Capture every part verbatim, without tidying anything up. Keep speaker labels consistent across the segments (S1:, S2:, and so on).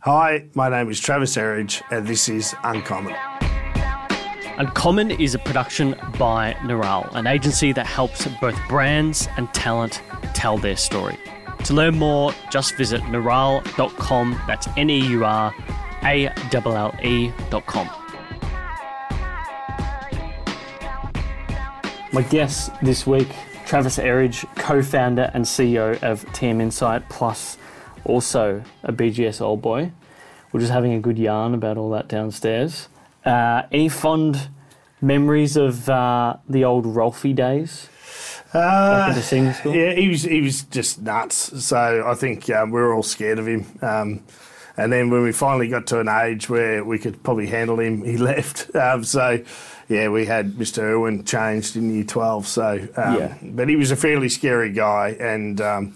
S1: Hi, my name is Travis Erridge and this is Uncommon.
S2: Uncommon is a production by Neural, an agency that helps both brands and talent tell their story. To learn more, just visit neural dot com. That's N E U R A L L E dot com. My guest this week, Travis Erridge, co-founder and C E O of Team Insight, plus also a B G S old boy. We're just having a good yarn about all that downstairs. Uh, any fond memories of uh, the old Rolfie days?
S1: Uh,
S2: back into singing school?
S1: Yeah, he was he was just nuts. So I think um, we were all scared of him. Um, and then when we finally got to an age where we could probably handle him, he left. Um, so yeah, we had Mister Irwin changed in year twelve. So um,
S2: yeah.
S1: But he was a fairly scary guy, and um,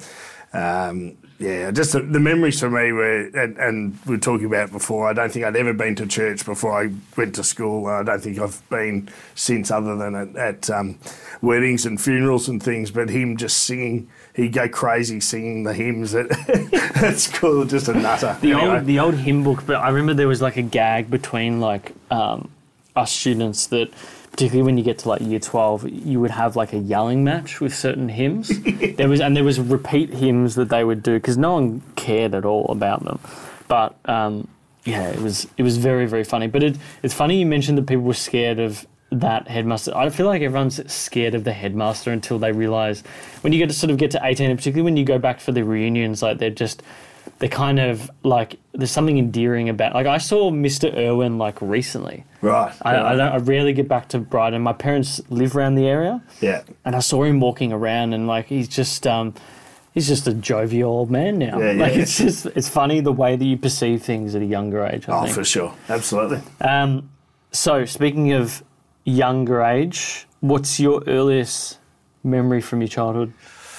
S1: um, yeah, just the, the memories for me were, and, and we were talking about it before, I don't think I'd ever been to church before I went to school. I don't think I've been since, other than at, at um, weddings and funerals and things, but him just singing, he'd go crazy singing the hymns at, at school, just a nutter.
S2: The
S1: anyway.
S2: old the old hymn book, but I remember there was like a gag between like um, us students that, particularly when you get to like year twelve, you would have like a yelling match with certain hymns. there was and there was repeat hymns that they would do because no one cared at all about them. But um, yeah, it was it was very very funny. But it, it's funny you mentioned that people were scared of that headmaster. I feel like everyone's scared of the headmaster until they realise when you get to sort of get to eighteen, and particularly when you go back for the reunions, like they're just. They're kind of like, there's something endearing about, like I saw Mister Irwin like recently.
S1: Right.
S2: I,
S1: right.
S2: I, don't, I rarely get back to Brighton. My parents live around the area.
S1: Yeah.
S2: And I saw him walking around and like, he's just, um, he's just a jovial old man now.
S1: Yeah, yeah.
S2: Like it's just, it's funny the way that you perceive things at a younger age, I
S1: oh,
S2: think.
S1: for sure. Absolutely.
S2: Um, so speaking of younger age, what's your earliest memory from your childhood?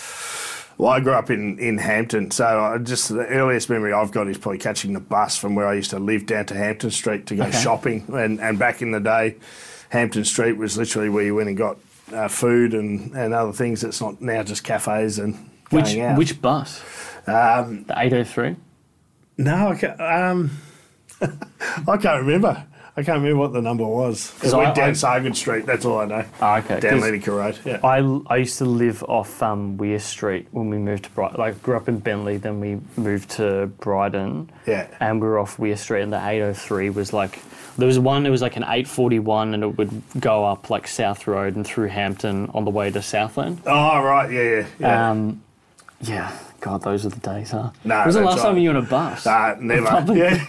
S1: Well, I grew up in, in Hampton, so I just the earliest memory I've got is probably catching the bus from where I used to live down to Hampton Street to go okay. shopping. And, and back in the day, Hampton Street was literally where you went and got uh, food and, and other things. It's not now just cafes and going
S2: which,
S1: out.
S2: Which bus?
S1: Um,
S2: the eight oh three?
S1: No, I can't, um, I can't remember. I can't remember what the number was. It went I, down I, Sargent Street, that's all I know.
S2: Oh, okay.
S1: Down Ledicka Road, yeah.
S2: I, I used to live off um, Weir Street when we moved to Brighton. Like, grew up in Bentley, then we moved to Brighton.
S1: Yeah.
S2: And we were off Weir Street, and the eight oh three was like... There was one, it was like an eight forty-one, and it would go up, like, South Road and through Hampton on the way to Southland.
S1: Oh, right, yeah, yeah. Yeah.
S2: Um, yeah. God, those are the days, huh?
S1: No,
S2: when was the last
S1: right.
S2: time you were on a bus?
S1: Uh, never. Yeah,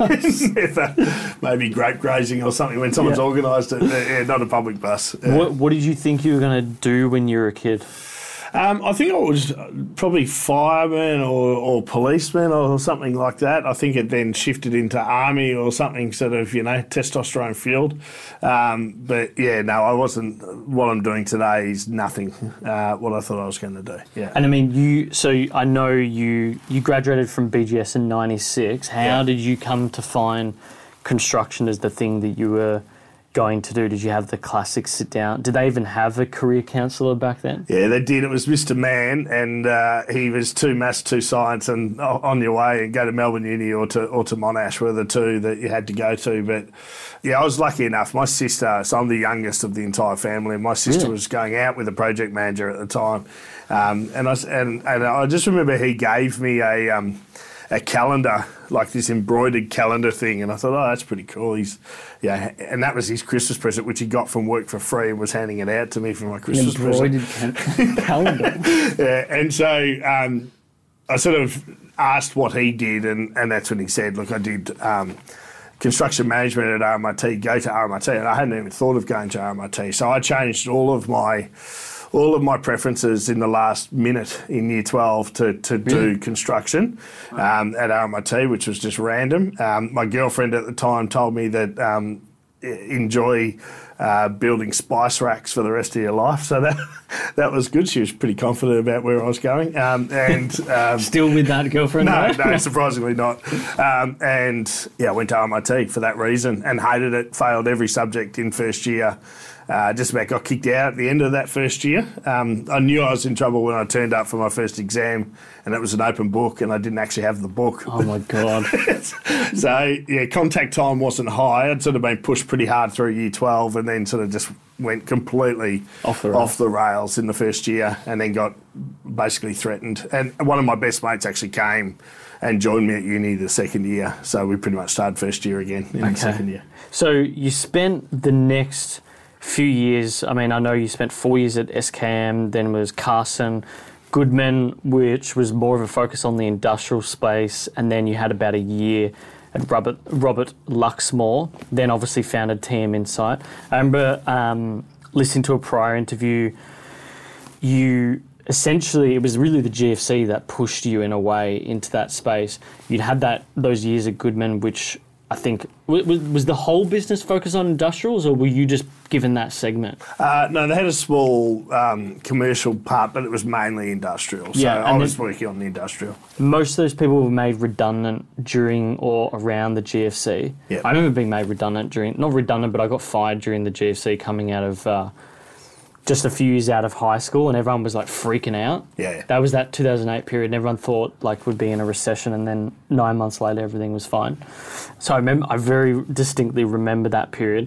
S1: never. Maybe grape grazing or something when someone's yeah. organised it. Yeah, not a public bus. Yeah.
S2: What What did you think you were going to do when you were a kid?
S1: Um, I think I was probably fireman or, or policeman or something like that. I think it then shifted into army or something sort of, you know, testosterone fueled. Um, but yeah, no, I wasn't. What I'm doing today is nothing uh, what I thought I was going to do. Yeah.
S2: And I mean, you. So I know you. You graduated from B G S in ninety-six. How yeah. did you come to find construction as the thing that you were going to do? Did you have the classic sit down? Did they even have a career counsellor back then?
S1: Yeah, they did. It was Mister Mann, and uh, he was two maths, two science, and on your way and go to Melbourne Uni or to or to Monash were the two that you had to go to. But yeah, I was lucky enough. My sister, so I'm the youngest of the entire family, and my sister
S2: yeah.
S1: was going out with a project manager at the time, um, and I and, and I just remember he gave me a. Um, a calendar, like this embroidered calendar thing, and I thought, oh, that's pretty cool. He's, yeah, and that was his Christmas present, which he got from work for free and was handing it out to me for my Christmas
S2: embroidered
S1: present.
S2: Embroidered calendar.
S1: Yeah, and so um, I sort of asked what he did, and, and that's when he said, look, I did um, construction management at R M I T, go to R M I T, and I hadn't even thought of going to R M I T. So I changed all of my all of my preferences in the last minute in year twelve to, to really? do construction um, at R M I T, which was just random. Um, my girlfriend at the time told me that um, enjoy uh, building spice racks for the rest of your life. So that that was good. She was pretty confident about where I was going. Um, and um,
S2: Still with that girlfriend?
S1: No, no, surprisingly not. Um, and yeah, I went to R M I T for that reason and hated it, failed every subject in first year. Uh, just about got kicked out at the end of that first year. Um, I knew I was in trouble when I turned up for my first exam, and it was an open book, and I didn't actually have the book.
S2: Oh, my God.
S1: So, yeah, contact time wasn't high. I'd sort of been pushed pretty hard through year twelve and then sort of just went completely
S2: off the rails,
S1: off the rails in the first year and then got basically threatened. And one of my best mates actually came and joined me at uni the second year. So we pretty much started first year again in
S2: okay.
S1: the second year.
S2: So you spent the next few years, I mean, I know you spent four years at S K M, then was Carson, Goodman, which was more of a focus on the industrial space, and then you had about a year at Robert, Robert Luxmore, then obviously founded T M Insight. I remember um, listening to a prior interview, you essentially, it was really the G F C that pushed you in a way into that space. You'd had that those years at Goodman, which I think, was, was the whole business focused on industrials, or were you just given that segment?
S1: Uh, no, they had a small um, commercial part, but it was mainly industrial. So
S2: yeah,
S1: I was working on the industrial.
S2: Most of those people were made redundant during or around the G F C.
S1: Yep.
S2: I remember being made redundant during, not redundant, but I got fired during the G F C coming out of, uh, just a few years out of high school, and everyone was like freaking out.
S1: Yeah.
S2: That was that two thousand eight period, and everyone thought like we'd be in a recession, and then nine months later everything was fine. So I remember, I very distinctly remember that period.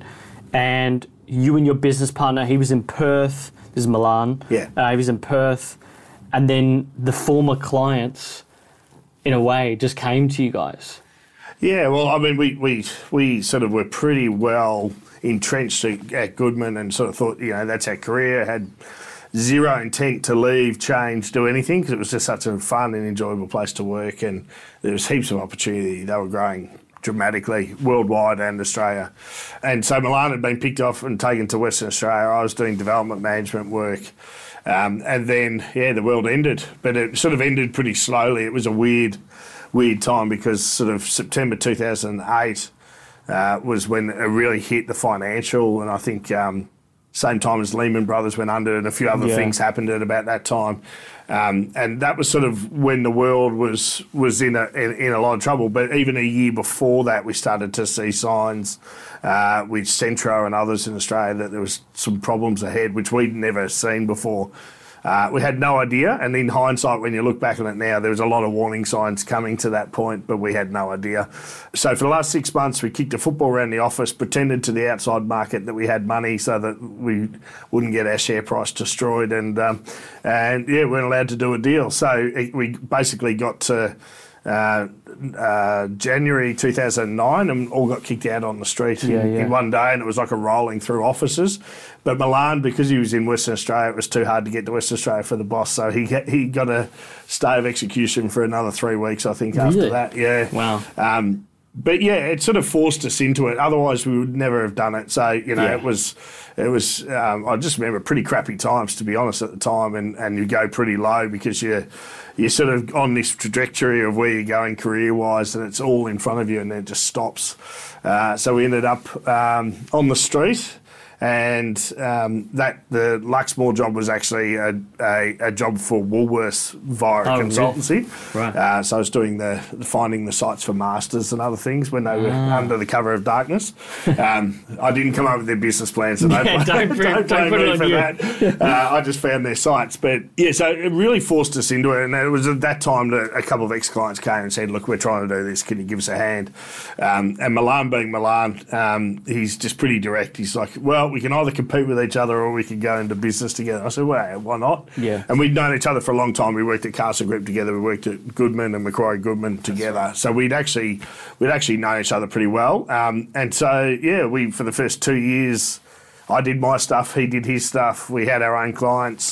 S2: And you and your business partner, he was in Perth. This is Milan.
S1: Yeah.
S2: Uh, he was in Perth, and then the former clients, in a way, just came to you guys.
S1: Yeah. Well, I mean, we we we sort of were pretty well entrenched at Goodman and sort of thought, you know, that's our career, had zero intent to leave, change, do anything, because it was just such a fun and enjoyable place to work, and there was heaps of opportunity. They were growing dramatically worldwide and Australia. And so Milan had been picked off and taken to Western Australia. I was doing development management work. Um, and then, yeah, the world ended. But it sort of ended pretty slowly. It was a weird, weird time because sort of September two thousand eight Uh, was when it really hit the financial, and I think um, same time as Lehman Brothers went under, and a few other
S2: yeah.
S1: things happened at about that time, um, and that was sort of when the world was was in a in, in a lot of trouble. But even a year before that, we started to see signs uh, with Centro and others in Australia that there was some problems ahead, which we'd never seen before. Uh, we had no idea, and in hindsight, when you look back on it now, there was a lot of warning signs coming to that point, but we had no idea. So for the last six months, we kicked a football around the office, pretended to the outside market that we had money so that we wouldn't get our share price destroyed, and um, and yeah, we weren't allowed to do a deal. So it, we basically got to Uh, uh, January two thousand nine and all got kicked out on the street
S2: yeah,
S1: in,
S2: yeah.
S1: in one day, and it was like a rolling through offices. But Milan, because he was in Western Australia, it was too hard to get to Western Australia for the boss, so he he got a stay of execution for another three weeks, I think,
S2: really?
S1: after that. Yeah.
S2: Wow.
S1: Um, but yeah, it sort of forced us into it. Otherwise, we would never have done it. So you know,
S2: Yeah.
S1: it was, it was. Um, I just remember pretty crappy times, to be honest, at the time, and, and you go pretty low because you're you're sort of on this trajectory of where you're going career wise, and it's all in front of you, and then it just stops. Uh, so we ended up um, on the street. And um, that the Luxmore job was actually a, a, a job for Woolworths via a
S2: Oh,
S1: consultancy.
S2: Really? Right.
S1: Uh, so I was doing the finding the sites for masters and other things when they were
S2: Ah.
S1: under the cover of darkness. Um, I didn't come up with their business plan, so
S2: Yeah,
S1: don't,
S2: don't
S1: don't,
S2: bring-
S1: don't
S2: don't
S1: blame
S2: put it
S1: me
S2: on
S1: for
S2: you.
S1: that. Uh, I just found their sites. But yeah, so it really forced us into it. And it was at that time that a couple of ex-clients came and said, look, we're trying to do this. Can you give us a hand? Um, and Milan being Milan, um, he's just pretty direct. He's like, well, we can either compete with each other or we could go into business together. I said, well, why not?
S2: Yeah.
S1: And we'd known each other for a long time. We worked at Carson Group together. We worked at Goodman and Macquarie Goodman together. So we'd actually we'd actually known each other pretty well. Um, and so, yeah, we for the first two years, I did my stuff, he did his stuff. We had our own clients.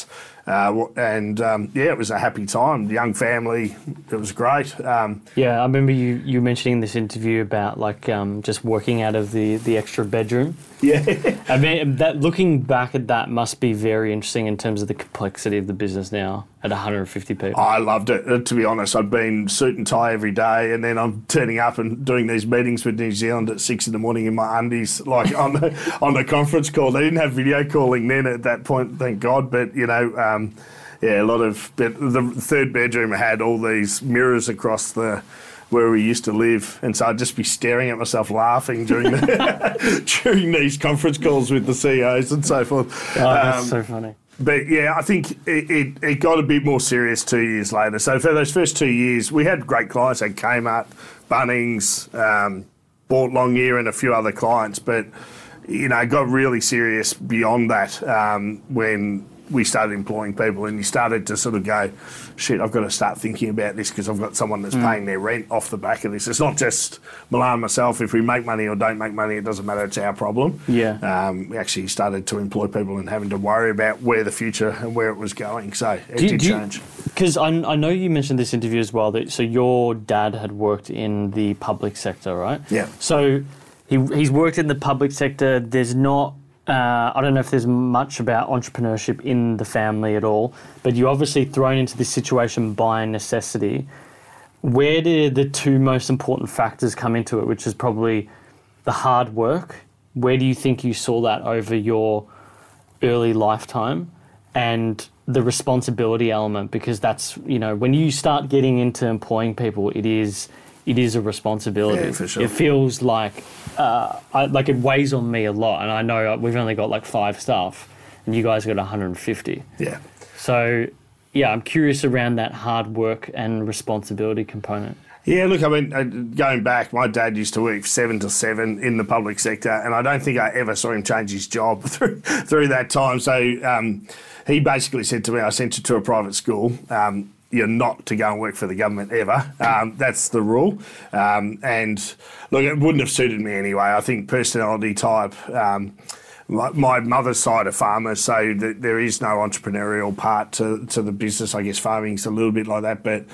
S1: Uh, and um, yeah, it was a happy time. Young family, it was great. Um,
S2: yeah, I remember you, you mentioning in this interview about like um, just working out of the, the extra bedroom.
S1: Yeah,
S2: I mean, that looking back at that must be very interesting in terms of the complexity of the business now at one hundred fifty people.
S1: I loved it. Uh, to be honest, I've been suit and tie every day, and then I'm turning up and doing these meetings with New Zealand at six in the morning in my undies, like on the on the conference call. They didn't have video calling then at that point, thank God. But you know, um, yeah, a lot of. But the third bedroom had all these mirrors across the. Where we used to live, and so I'd just be staring at myself laughing during the, during these conference calls with the C E Os and so forth.
S2: Oh, that's
S1: um,
S2: so funny.
S1: But yeah, I think it, it, it got a bit more serious two years later. So for those first two years, we had great clients like Kmart, Bunnings, um, Bought Longyear, and a few other clients. But you know, it got really serious beyond that um, when we started employing people, and you started to sort of go, shit, I've got to start thinking about this because I've got someone that's mm. paying their rent off the back of this. It's not just Milan and myself. If we make money or don't make money, it doesn't matter. It's our problem.
S2: Yeah.
S1: Um, we actually started to employ people and having to worry about where the future and where it was going. So it
S2: do,
S1: did
S2: do
S1: change.
S2: Because I, I know you mentioned this interview as well, that so your dad had worked in the public sector, right?
S1: Yeah.
S2: So he he's worked in the public sector. There's not Uh, I don't know if there's much about entrepreneurship in the family at all, but you're obviously thrown into this situation by necessity. Where did the two most important factors come into it, which is probably the hard work? Where do you think you saw that over your early lifetime? And the responsibility element, because that's, you know, when you start getting into employing people, it is it is a responsibility.
S1: Yeah, for sure.
S2: It feels like uh, I, like it weighs on me a lot, and I know we've only got like five staff, and you guys got one hundred fifty.
S1: Yeah.
S2: So, yeah, I'm curious around that hard work and responsibility component.
S1: Yeah, look, I mean, going back, my dad used to work seven to seven in the public sector, and I don't think I ever saw him change his job through through that time. So um, he basically said to me, I sent you to a private school. Um, you're not to go and work for the government ever. Um, that's the rule. Um, and look, it wouldn't have suited me anyway. I think personality type, um, my, my mother's side are farmers, so th- there is no entrepreneurial part to, to the business. I guess farming's a little bit like that, but...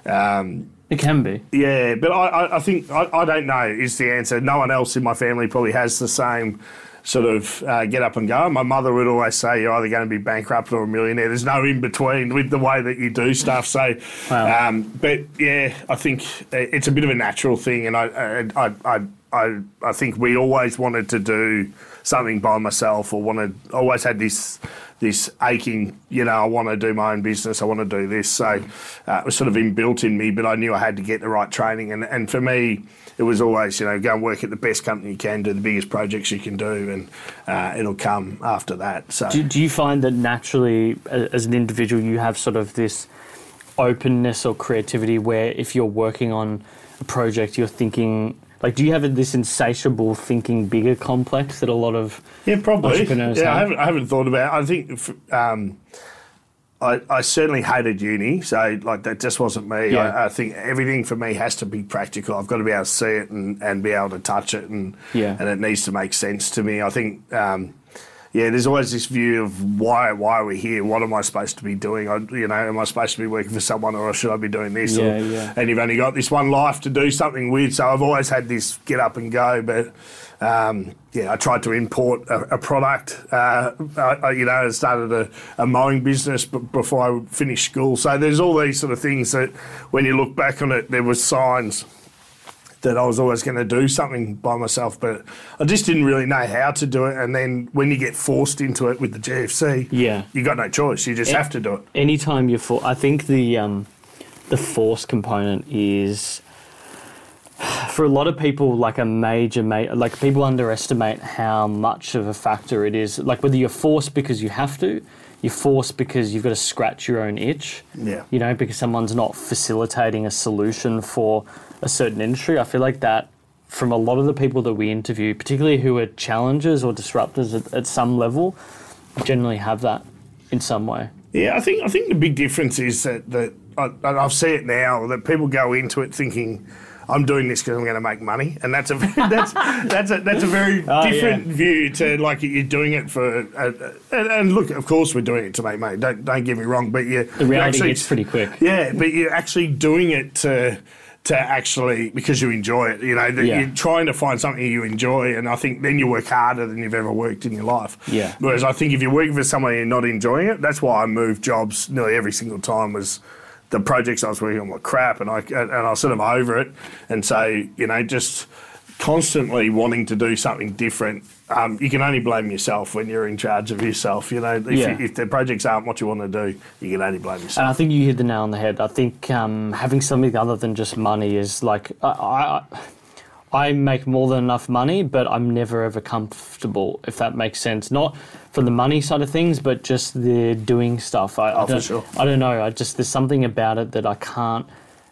S1: Um,
S2: It can be.
S1: Yeah, but I, I, I think, I, I don't know is the answer. No one else in my family probably has the same sort of uh, get up and go. My mother would always say you're either going to be bankrupt or a millionaire. There's no in between with the way that you do stuff. So,
S2: wow.
S1: um, but yeah, I think it's a bit of a natural thing, and I, I, I, I, I think we always wanted to do something by myself, or wanted, always had this this aching, you know, I want to do my own business, I want to do this. So uh, it was sort of inbuilt in me, but I knew I had to get the right training. And, and for me, it was always, you know, go and work at the best company you can, do the biggest projects you can do, and uh, it'll come after that. So,
S2: do, do you find that naturally, as an individual, you have sort of this openness or creativity where if you're working on a project, you're thinking... Like, do you have this insatiable thinking bigger complex that a lot of
S1: yeah, probably.
S2: entrepreneurs
S1: yeah,
S2: have?
S1: I haven't, I haven't thought about it. I think um, I, I certainly hated uni, so, like, that just wasn't me.
S2: Yeah.
S1: I, I think everything for me has to be practical. I've got to be able to see it and, and be able to touch it, and
S2: yeah.
S1: and it needs to make sense to me. I think... Um, Yeah, there's always this view of why why are we here? What am I supposed to be doing? I, you know, am I supposed to be working for someone, or should I be doing this?
S2: Yeah,
S1: or,
S2: yeah.
S1: And you've only got this one life to do something with. So I've always had this get up and go. But um, yeah, I tried to import a, a product. Uh, I, you know, I started a, a mowing business b- before I finished school. So there's all these sort of things that, when you look back on it, there were signs that I was always going to do something by myself, but I just didn't really know how to do it. And then when you get forced into it with the G F C,
S2: yeah,
S1: you got no choice. You just
S2: a-
S1: have to do it.
S2: Anytime you're for, I think the um, the force component is, for a lot of people, like a major, ma- like people underestimate how much of a factor it is. Like whether you're forced because you have to, you're forced because you've got to scratch your own itch.
S1: Yeah.
S2: You know, because someone's not facilitating a solution for a certain industry. I feel like that from a lot of the people that we interview, particularly who are challengers or disruptors at, at some level, generally have that in some way.
S1: Yeah, I think I think the big difference is that, that I, I've seen it now, that people go into it thinking, I'm doing this because I'm going to make money, and that's a that's that's a that's a very
S2: oh,
S1: different
S2: yeah.
S1: view to like you're doing it for. A, a, and, and look, of course, we're doing it to make money. Don't don't get me wrong, but you
S2: the reality
S1: actually,
S2: hits pretty quick.
S1: Yeah, but you're actually doing it to. To actually, because you enjoy it, you know, that
S2: yeah.
S1: you're trying to find something you enjoy, and I think then you work harder than you've ever worked in your life.
S2: Yeah.
S1: Whereas I think if you're working for someone and you're not enjoying it, that's why I moved jobs nearly every single time. Was the projects I was working on were crap, and I and I was sort of over it, and so you know, just constantly wanting to do something different. Um, you can only blame yourself when you're in charge of yourself. You know, if,
S2: yeah.
S1: you, if the projects aren't what you want to do, you can only blame yourself.
S2: And I think you hit the nail on the head. I think um, having something other than just money is like I, I, I make more than enough money, but I'm never ever comfortable. If that makes sense, not from the money side of things, but just the doing stuff. I,
S1: oh,
S2: I don't,
S1: for sure.
S2: I don't know. I just there's something about it that I can't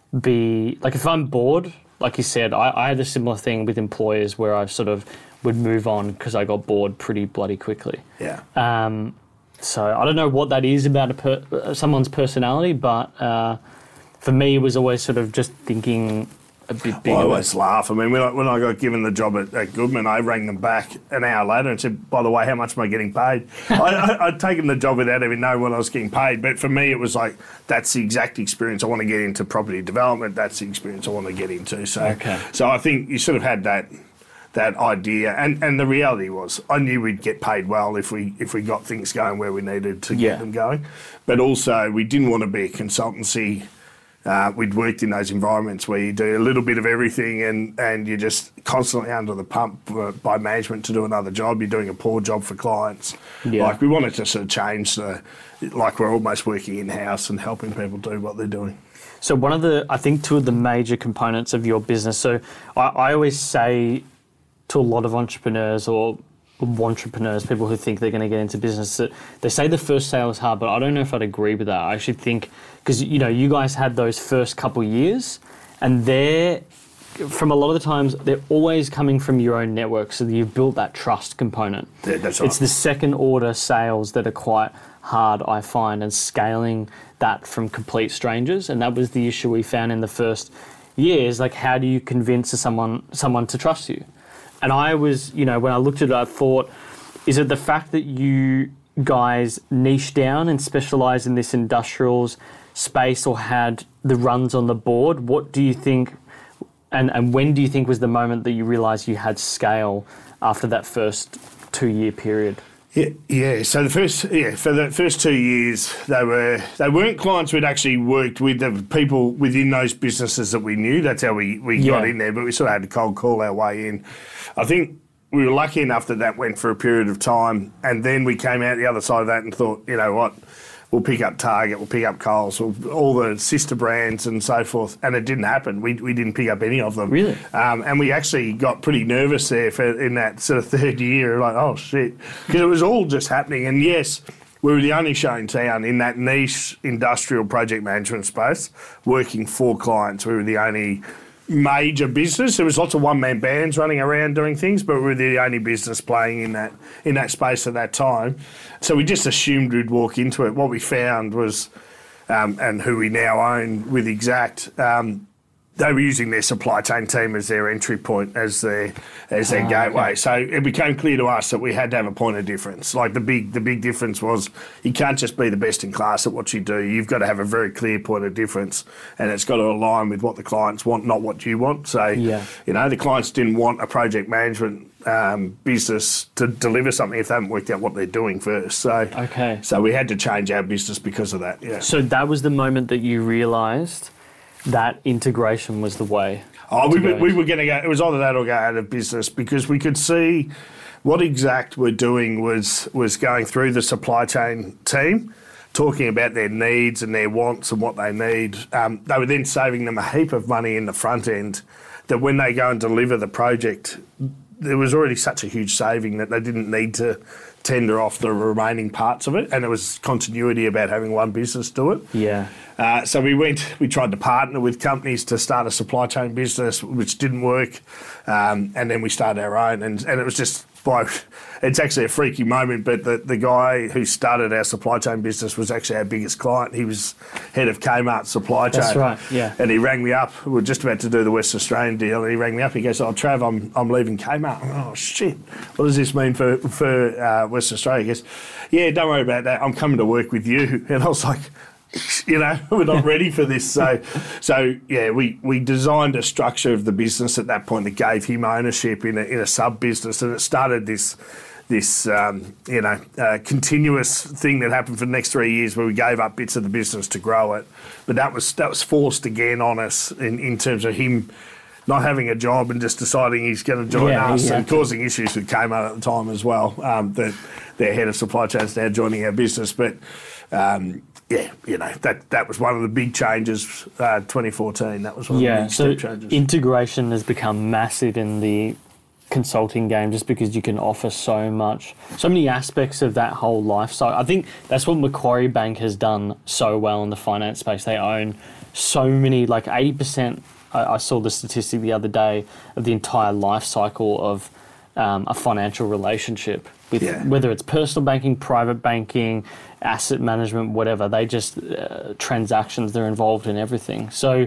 S2: be like. If I'm bored, like you said, I, I had a similar thing with employers where I sort of would move on because I got bored pretty bloody quickly.
S1: Yeah.
S2: Um, so I don't know what that is about a per, someone's personality, but uh, for me, it was always sort of just thinking a bit bigger.
S1: Well, I always laugh. I mean, when I, when I got given the job at, at Goodman, I rang them back an hour later and said, by the way, how much am I getting paid? I, I, I'd taken the job without even knowing what I was getting paid. But for me, it was like, that's the exact experience I want to get into property development. That's the experience I want to get into. So,
S2: okay.
S1: so I think you sort of had that that idea. And, and the reality was I knew we'd get paid well if we if we got things going where we needed to
S2: yeah.
S1: get them going. But also we didn't want to be a consultancy. Uh, we'd worked in those environments where you do a little bit of everything and, and you're just constantly under the pump uh, by management to do another job. You're doing a poor job for clients.
S2: Yeah.
S1: Like we wanted to sort of change the, like we're almost working in-house and helping people do what they're doing.
S2: So one of the, I think two of the major components of your business, so I, I always say to a lot of entrepreneurs or entrepreneurs, people who think they're going to get into business, that they say the first sale is hard, but I don't know if I'd agree with that. I actually think, because you know, you guys had those first couple years, and they're, from a lot of the times, they're always coming from your own network, so that you've built that trust component.
S1: Yeah, that's right.
S2: It's the second order sales that are quite hard, I find, and scaling that from complete strangers, and that was the issue we found in the first years. Like, how do you convince someone someone to trust you? And I was, you know, when I looked at it, I thought, is it the fact that you guys niche down and specialise in this industrials space or had the runs on the board? What do you think, and, and when do you think was the moment that you realised you had scale after that first two-year period?
S1: Yeah, yeah. So the first, yeah, for the first two years, they were they weren't clients we'd actually worked with. The people within those businesses that we knew. That's how we, we
S2: yeah.
S1: got in there. But we sort of had to cold call our way in. I think we were lucky enough that that went for a period of time, and then we came out the other side of that and thought, you know what, we'll pick up Target, we'll pick up Coles, we'll, all the sister brands and so forth. And it didn't happen. We we didn't pick up any of them.
S2: Really?
S1: Um, and we actually got pretty nervous there for in that sort of third year, like, oh shit, because it was all just happening. And yes, we were the only show in town in that niche industrial project management space, working for clients. We were the only major business. There was lots of one-man bands running around doing things, but we were the only business playing in that in that space at that time. So we just assumed we'd walk into it. What we found was, um, and who we now own with Exact, um, they were using their supply chain team as their entry point, as their as their
S2: Oh,
S1: gateway.
S2: okay.
S1: So it became clear to us that we had to have a point of difference. Like the big the big difference was you can't just be the best in class at what you do. You've got to have a very clear point of difference, and it's got to align with what the clients want, not what you want. So
S2: Yeah.
S1: you know, the clients didn't want a project management um, business to deliver something if they haven't worked out what they're doing first. So
S2: Okay.
S1: so we had to change our business because of that. Yeah.
S2: So that was the moment that you realised that integration was the way.
S1: Oh, we
S2: to
S1: were,
S2: go.
S1: we were going to go. It was either that or go out of business because we could see what Exact were doing was was going through the supply chain team, talking about their needs and their wants and what they need. Um, they were then saving them a heap of money in the front end. That when they go and deliver the project, there was already such a huge saving that they didn't need to tender off the remaining parts of it, and there was continuity about having one business do it.
S2: Yeah.
S1: Uh, so we went, we tried to partner with companies to start a supply chain business, which didn't work, um, and then we started our own, and, and it was just by, it's actually a freaky moment, but the, the guy who started our supply chain business was actually our biggest client. He was head of Kmart supply chain.
S2: That's right, yeah.
S1: And he rang me up. We were just about to do the West Australian deal, and he rang me up. He goes, "Oh, Trav, I'm I'm leaving Kmart." I'm like, "Oh shit, what does this mean for for uh, West Australia?" He goes, "Yeah, don't worry about that. I'm coming to work with you." And I was like, you know, we're not ready for this. So, so yeah, we, we designed a structure of the business at that point that gave him ownership in a, in a sub business, and it started this this um, you know uh, continuous thing that happened for the next three years where we gave up bits of the business to grow it. But that was that was forced again on us in, in terms of him not having a job and just deciding he's going to join
S2: yeah,
S1: us
S2: exactly.
S1: and causing issues with Kmart at the time as well. Um, that their head of supply chain is now joining our business, but. Um, Yeah, you know, that, that was one of the big changes, uh, twenty fourteen. That was one
S2: yeah,
S1: of the big
S2: so
S1: step changes.
S2: Integration has become massive in the consulting game just because you can offer so much, so many aspects of that whole life cycle. I think that's what Macquarie Bank has done so well in the finance space. They own so many, like eighty percent, I, I saw the statistic the other day, of the entire life cycle of um, a financial relationship. With
S1: Yeah.
S2: whether it's personal banking, private banking, asset management, whatever, they just uh, transactions, they're involved in everything. So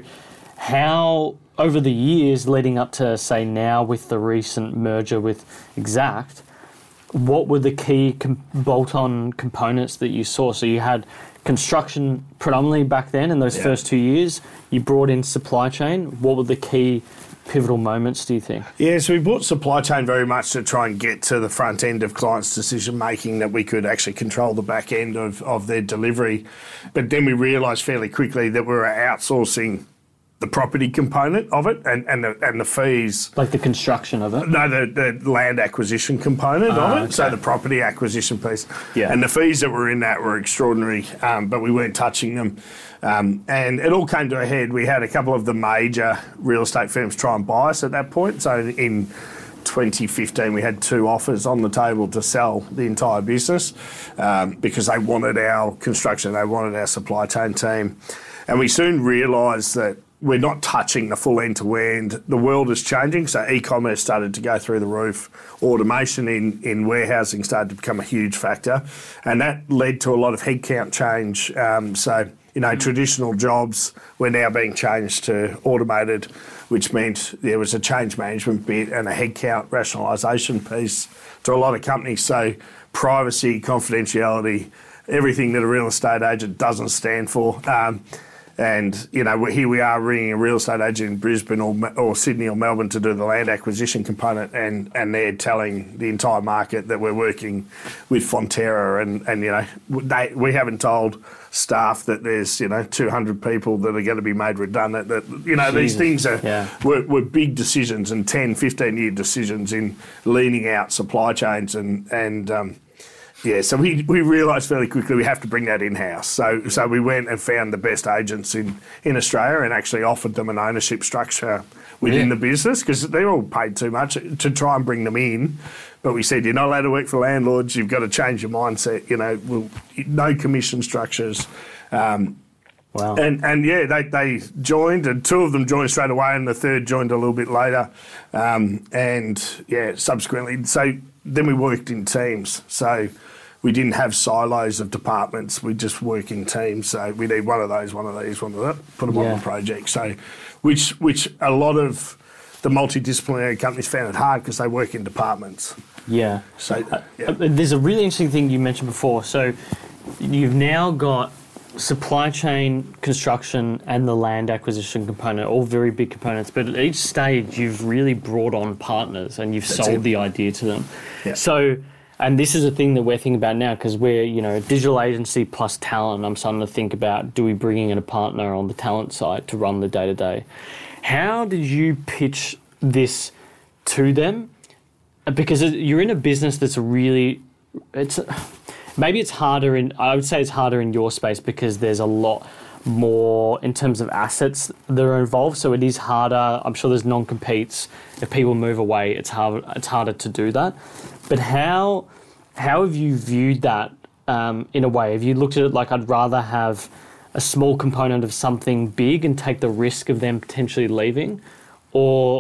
S2: how, over the years leading up to, say, now with the recent merger with Exact, what were the key com- bolt-on components that you saw? So you had construction predominantly back then in those
S1: Yeah.
S2: first two years. You brought in supply chain. What were the key pivotal moments, do you think?
S1: Yeah, so we bought supply chain very much to try and get to the front end of clients' decision making, that we could actually control the back end of, of their delivery. But then we realised fairly quickly that we were outsourcing the property component of it and, and, the, and the fees.
S2: Like the construction of it?
S1: No, the, the land acquisition component
S2: Ah,
S1: of it,
S2: okay.
S1: so the property acquisition piece.
S2: Yeah.
S1: And the fees that were in that were extraordinary, um, but we weren't touching them. Um, and it all came to a head. We had a couple of the major real estate firms try and buy us at that point. So in twenty fifteen, we had two offers on the table to sell the entire business um, because they wanted our construction, they wanted our supply chain team. And we soon realised that we're not touching the full end-to-end. The world is changing, so e-commerce started to go through the roof. Automation in, in warehousing started to become a huge factor, and that led to a lot of headcount change. Um, so, you know, traditional jobs were now being changed to automated, which meant there was a change management bit and a headcount rationalisation piece to a lot of companies. So privacy, confidentiality, everything that a real estate agent doesn't stand for. Um, And, you know, here we are ringing a real estate agent in Brisbane or, or Sydney or Melbourne to do the land acquisition component, and, and they're telling the entire market that we're working with Fonterra, and, and you know, they, we haven't told staff that there's, you know, two hundred people that are going to be made redundant. That, you know,
S2: Jesus.
S1: these things are
S2: Yeah.
S1: were, were big decisions, and ten, fifteen-year decisions in leaning out supply chains and, and um, yeah, so we, we realised fairly quickly we have to bring that in-house. So so we went and found the best agents in, in Australia and actually offered them an ownership structure within
S2: Yeah.
S1: the business, because they're all paid too much to try and bring them in. But we said, you're not allowed to work for landlords, you've got to change your mindset, you know, we'll, no commission structures. Um,
S2: Wow.
S1: And and yeah, they, they joined, and two of them joined straight away, and the third joined a little bit later. Um, and yeah, subsequently, so then we worked in teams. So we didn't have silos of departments. We just work in teams. So we need one of those, one of these, one of that. Put them
S2: Yeah.
S1: on the project. So, which which a lot of the multidisciplinary companies found it hard because they work in departments.
S2: Yeah.
S1: So yeah.
S2: Uh, There's a really interesting thing you mentioned before. So you've now got supply chain, construction, and the land acquisition component, all very big components. But at each stage, you've really brought on partners and you've
S1: That's
S2: sold
S1: it.
S2: the idea to them.
S1: Yeah.
S2: So, and this is a thing that we're thinking about now, because we're, you know, a digital agency plus talent. I'm starting to think about, do we bring in a partner on the talent side to run the day-to-day? How did you pitch this to them? Because you're in a business that's really, it's maybe it's harder in, I would say it's harder in your space because there's a lot more in terms of assets that are involved. So it is harder. I'm sure there's non-competes. If people move away, it's hard, it's harder to do that. But how how have you viewed that um, in a way? Have you looked at it like, I'd rather have a small component of something big and take the risk of them potentially leaving? Or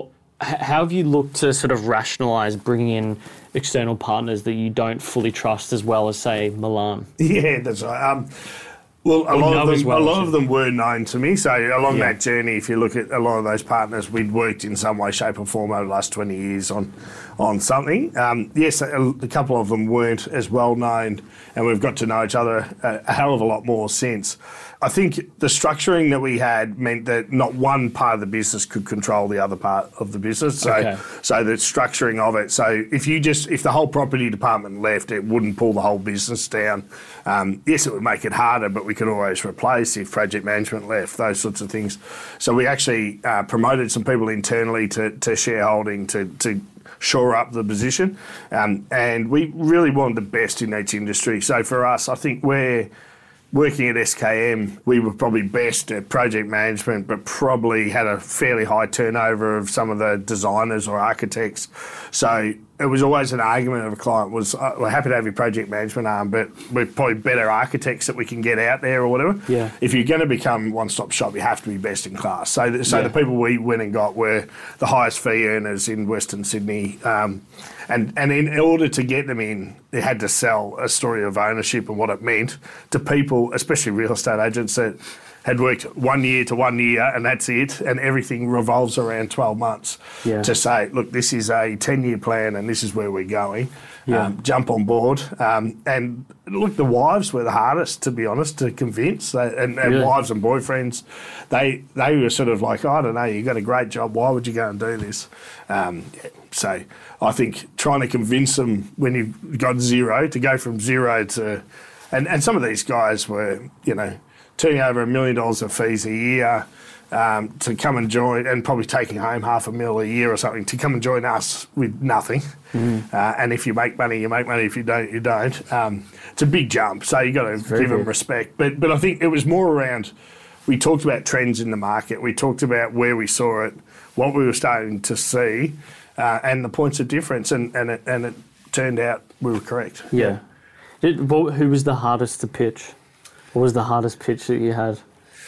S2: h- how have you looked to sort of rationalise bringing in external partners that you don't fully trust as well as, say, Milan?
S1: Yeah, that's right. Um, well, a
S2: Or
S1: lot
S2: know
S1: of
S2: as
S1: them,
S2: well,
S1: a lot
S2: so-
S1: of them were known to me. So along
S2: Yeah.
S1: that journey, if you look at a lot of those partners, we'd worked in some way, shape, or form over the last twenty years on on something. Um, yes, a, a couple of them weren't as well known, and we've got to know each other a, a hell of a lot more since. I think the structuring that we had meant that not one part of the business could control the other part of the business. So,
S2: Okay.
S1: so the structuring of it. So if you just if the whole property department left, it wouldn't pull the whole business down. Um, yes, it would make it harder, but we could always replace if project management left. Those sorts of things. So we actually uh, promoted some people internally to, to shareholding to to. shore up the position, um, and we really wanted the best in each industry. So for us, I think we're working at S K M, we were probably best at project management, but probably had a fairly high turnover of some of the designers or architects. So it was always an argument of a client was, uh, we're happy to have your project management arm, but we're probably better architects that we can get out there or whatever.
S2: Yeah.
S1: If you're going to become one-stop shop, you have to be best in class. So, th- so
S2: Yeah.
S1: the people we went and got were the highest fee earners in Western Sydney. Um, and, and in order to get them in, they had to sell a story of ownership and what it meant to people, especially real estate agents that had worked one year to one year and that's it, and everything revolves around twelve months
S2: Yeah.
S1: to say, look, this is a ten-year plan and this is where we're going.
S2: Yeah.
S1: Um, jump on board. Um, and look, the wives were the hardest, to be honest, to convince. They, and, and
S2: Really?
S1: wives and boyfriends, they they were sort of like, oh, I don't know, you got a great job. Why would you go and do this? Um, yeah. So I think trying to convince them when you've got zero to go from zero to, and, and some of these guys were, you know, turning over a million dollars of fees a year. Um, to come and join, and probably taking home half a mil a year or something, to come and join us with nothing. Mm. Uh, and if you make money, you make money. If you don't, you don't. Um, it's a big jump, so you got to give them
S2: big.
S1: respect. But but I think it was more around. We talked about trends in the market. We talked about where we saw it, what we were starting to see, uh, and the points of difference. And and it, and it turned out we were correct.
S2: Yeah. Did, what, who was the hardest to pitch? What was the hardest pitch that you had?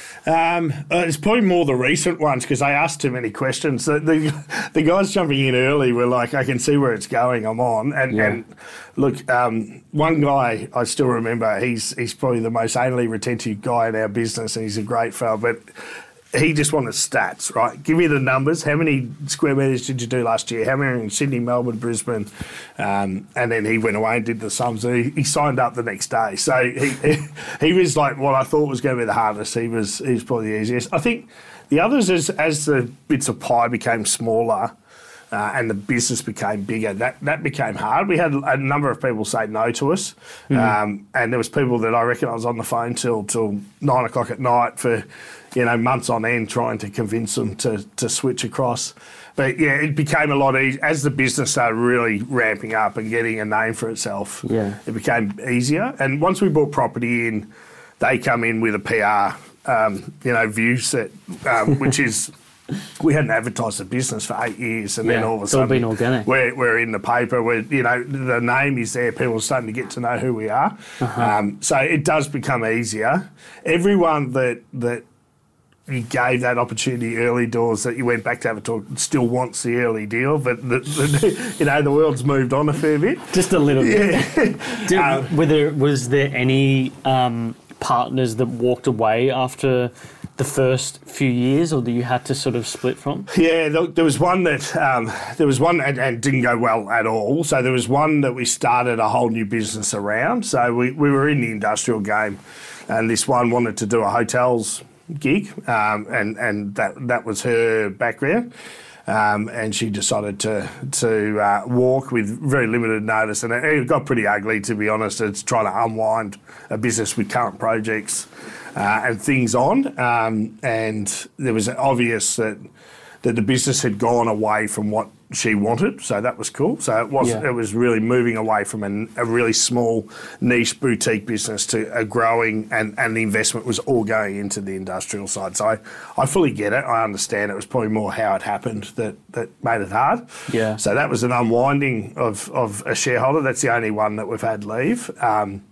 S1: Um, uh, it's probably more the recent ones because they asked too many questions. The, the, the guys jumping in early were like, I can see where it's going, I'm on. And,
S2: Yeah.
S1: and look, um, one guy I still remember, he's he's probably the most anally retentive guy in our business and he's a great fella, but he just wanted stats, right? Give me the numbers. How many square metres did you do last year? How many in Sydney, Melbourne, Brisbane? Um, and then he went away and did the sums. He, he signed up the next day. So he, he he was like what I thought was going to be the hardest. He was he was probably the easiest. I think the others, as as the bits of pie became smaller, Uh, and the business became bigger, that that became hard. We had a number of people say no to us, mm-hmm. um, and there was people that I reckon I was on the phone till till nine o'clock at night for, you know, months on end trying to convince them to to switch across. But yeah, it became a lot easier as the business started really ramping up and getting a name for itself.
S2: Yeah,
S1: it became easier. And once we brought property in, they come in with a P R, um, you know, view set, um, which is. We hadn't advertised the business for eight years, and
S2: yeah,
S1: then all of a
S2: it's all
S1: sudden,
S2: been organic.
S1: We're, we're in the paper. We're, you know, the name is there. People are starting to get to know who we are.
S2: Uh-huh.
S1: Um, so it does become easier. Everyone that that you gave that opportunity early doors, that you went back to have a talk, still wants the early deal, but the, the, you know the world's moved on a fair bit.
S2: Just a little bit.
S1: Yeah.
S2: Did,
S1: um,
S2: were there, was there any um, partners that walked away after the first few years, or that you had to sort of split from?
S1: Yeah, there was one that um, there was one and, and didn't go well at all. So there was one that we started a whole new business around. So we, we were in the industrial game, and this one wanted to do a hotels gig, um, and and that that was her background. Um, and she decided to to uh, walk with very limited notice, and it, it got pretty ugly, to be honest. It's trying to unwind a business with current projects uh, and things on, um, and there was obvious that that the business had gone away from what she wanted, so that was cool. So it was
S2: Yeah.
S1: it was really moving away from an, a really small niche boutique business to a growing, and, and the investment was all going into the industrial side. So I, I fully get it. I understand it was probably more how it happened that, that made it hard.
S2: Yeah.
S1: So that was an unwinding of, of a shareholder. That's the only one that we've had leave. Um,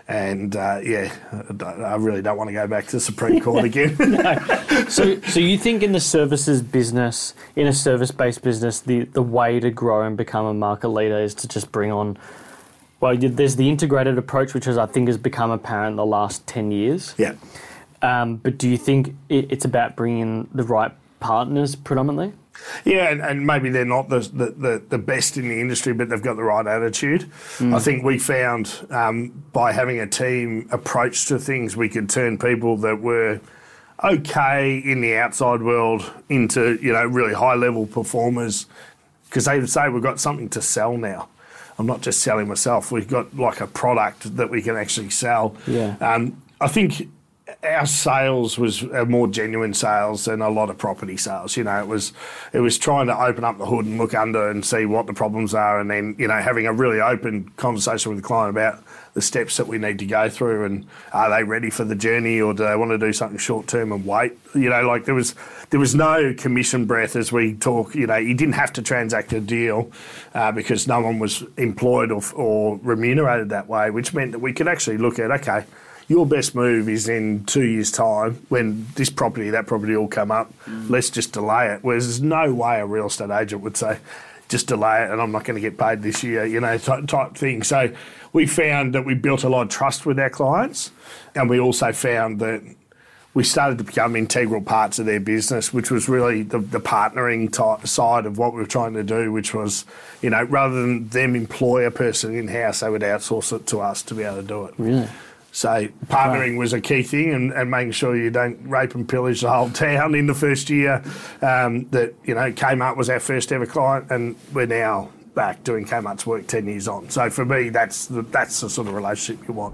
S1: And uh, yeah, I really don't want to go back to the Supreme Court again.
S2: No. So, so you think in the services business, in a service-based business, the, the way to grow and become a market leader is to just bring on, well, there's the integrated approach, which is, I think has become apparent in the last ten years.
S1: Yeah.
S2: Um, but do you think it, it's about bringing in the right partners predominantly?
S1: Yeah, and, and maybe they're not the, the, the, the best in the industry, but they've got the right attitude. Mm. I think we found um, by having a team approach to things, we could turn people that were okay in the outside world into, you know, really high-level performers, because they would say we've got something to sell now. I'm not just selling myself. We've got like a product that we can actually sell.
S2: Yeah.
S1: Um, I think our sales was a more genuine sales than a lot of property sales. You know, it was it was trying to open up the hood and look under and see what the problems are, and then, you know, having a really open conversation with the client about the steps that we need to go through, and are they ready for the journey, or do they want to do something short term and wait? You know, like there was there was no commission breath as we talk. You know, you didn't have to transact a deal uh, because no one was employed or, or remunerated that way, which meant that we could actually look at, okay, your best move is in two years' time when this property, that property all come up. Mm. Let's just delay it. Whereas there's no way a real estate agent would say, just delay it and I'm not going to get paid this year, you know, type, type thing. So we found that we built a lot of trust with our clients, and we also found that we started to become integral parts of their business, which was really the, the partnering type side of what we were trying to do, which was, you know, rather than them employ a person in-house, they would outsource it to us to be able to do it.
S2: Really?
S1: So partnering was a key thing, and, and making sure you don't rape and pillage the whole town in the first year. Um, that, you know, Kmart was our first ever client, and we're now back doing Kmart's work ten years on. So for me, that's the, that's the sort of relationship you want.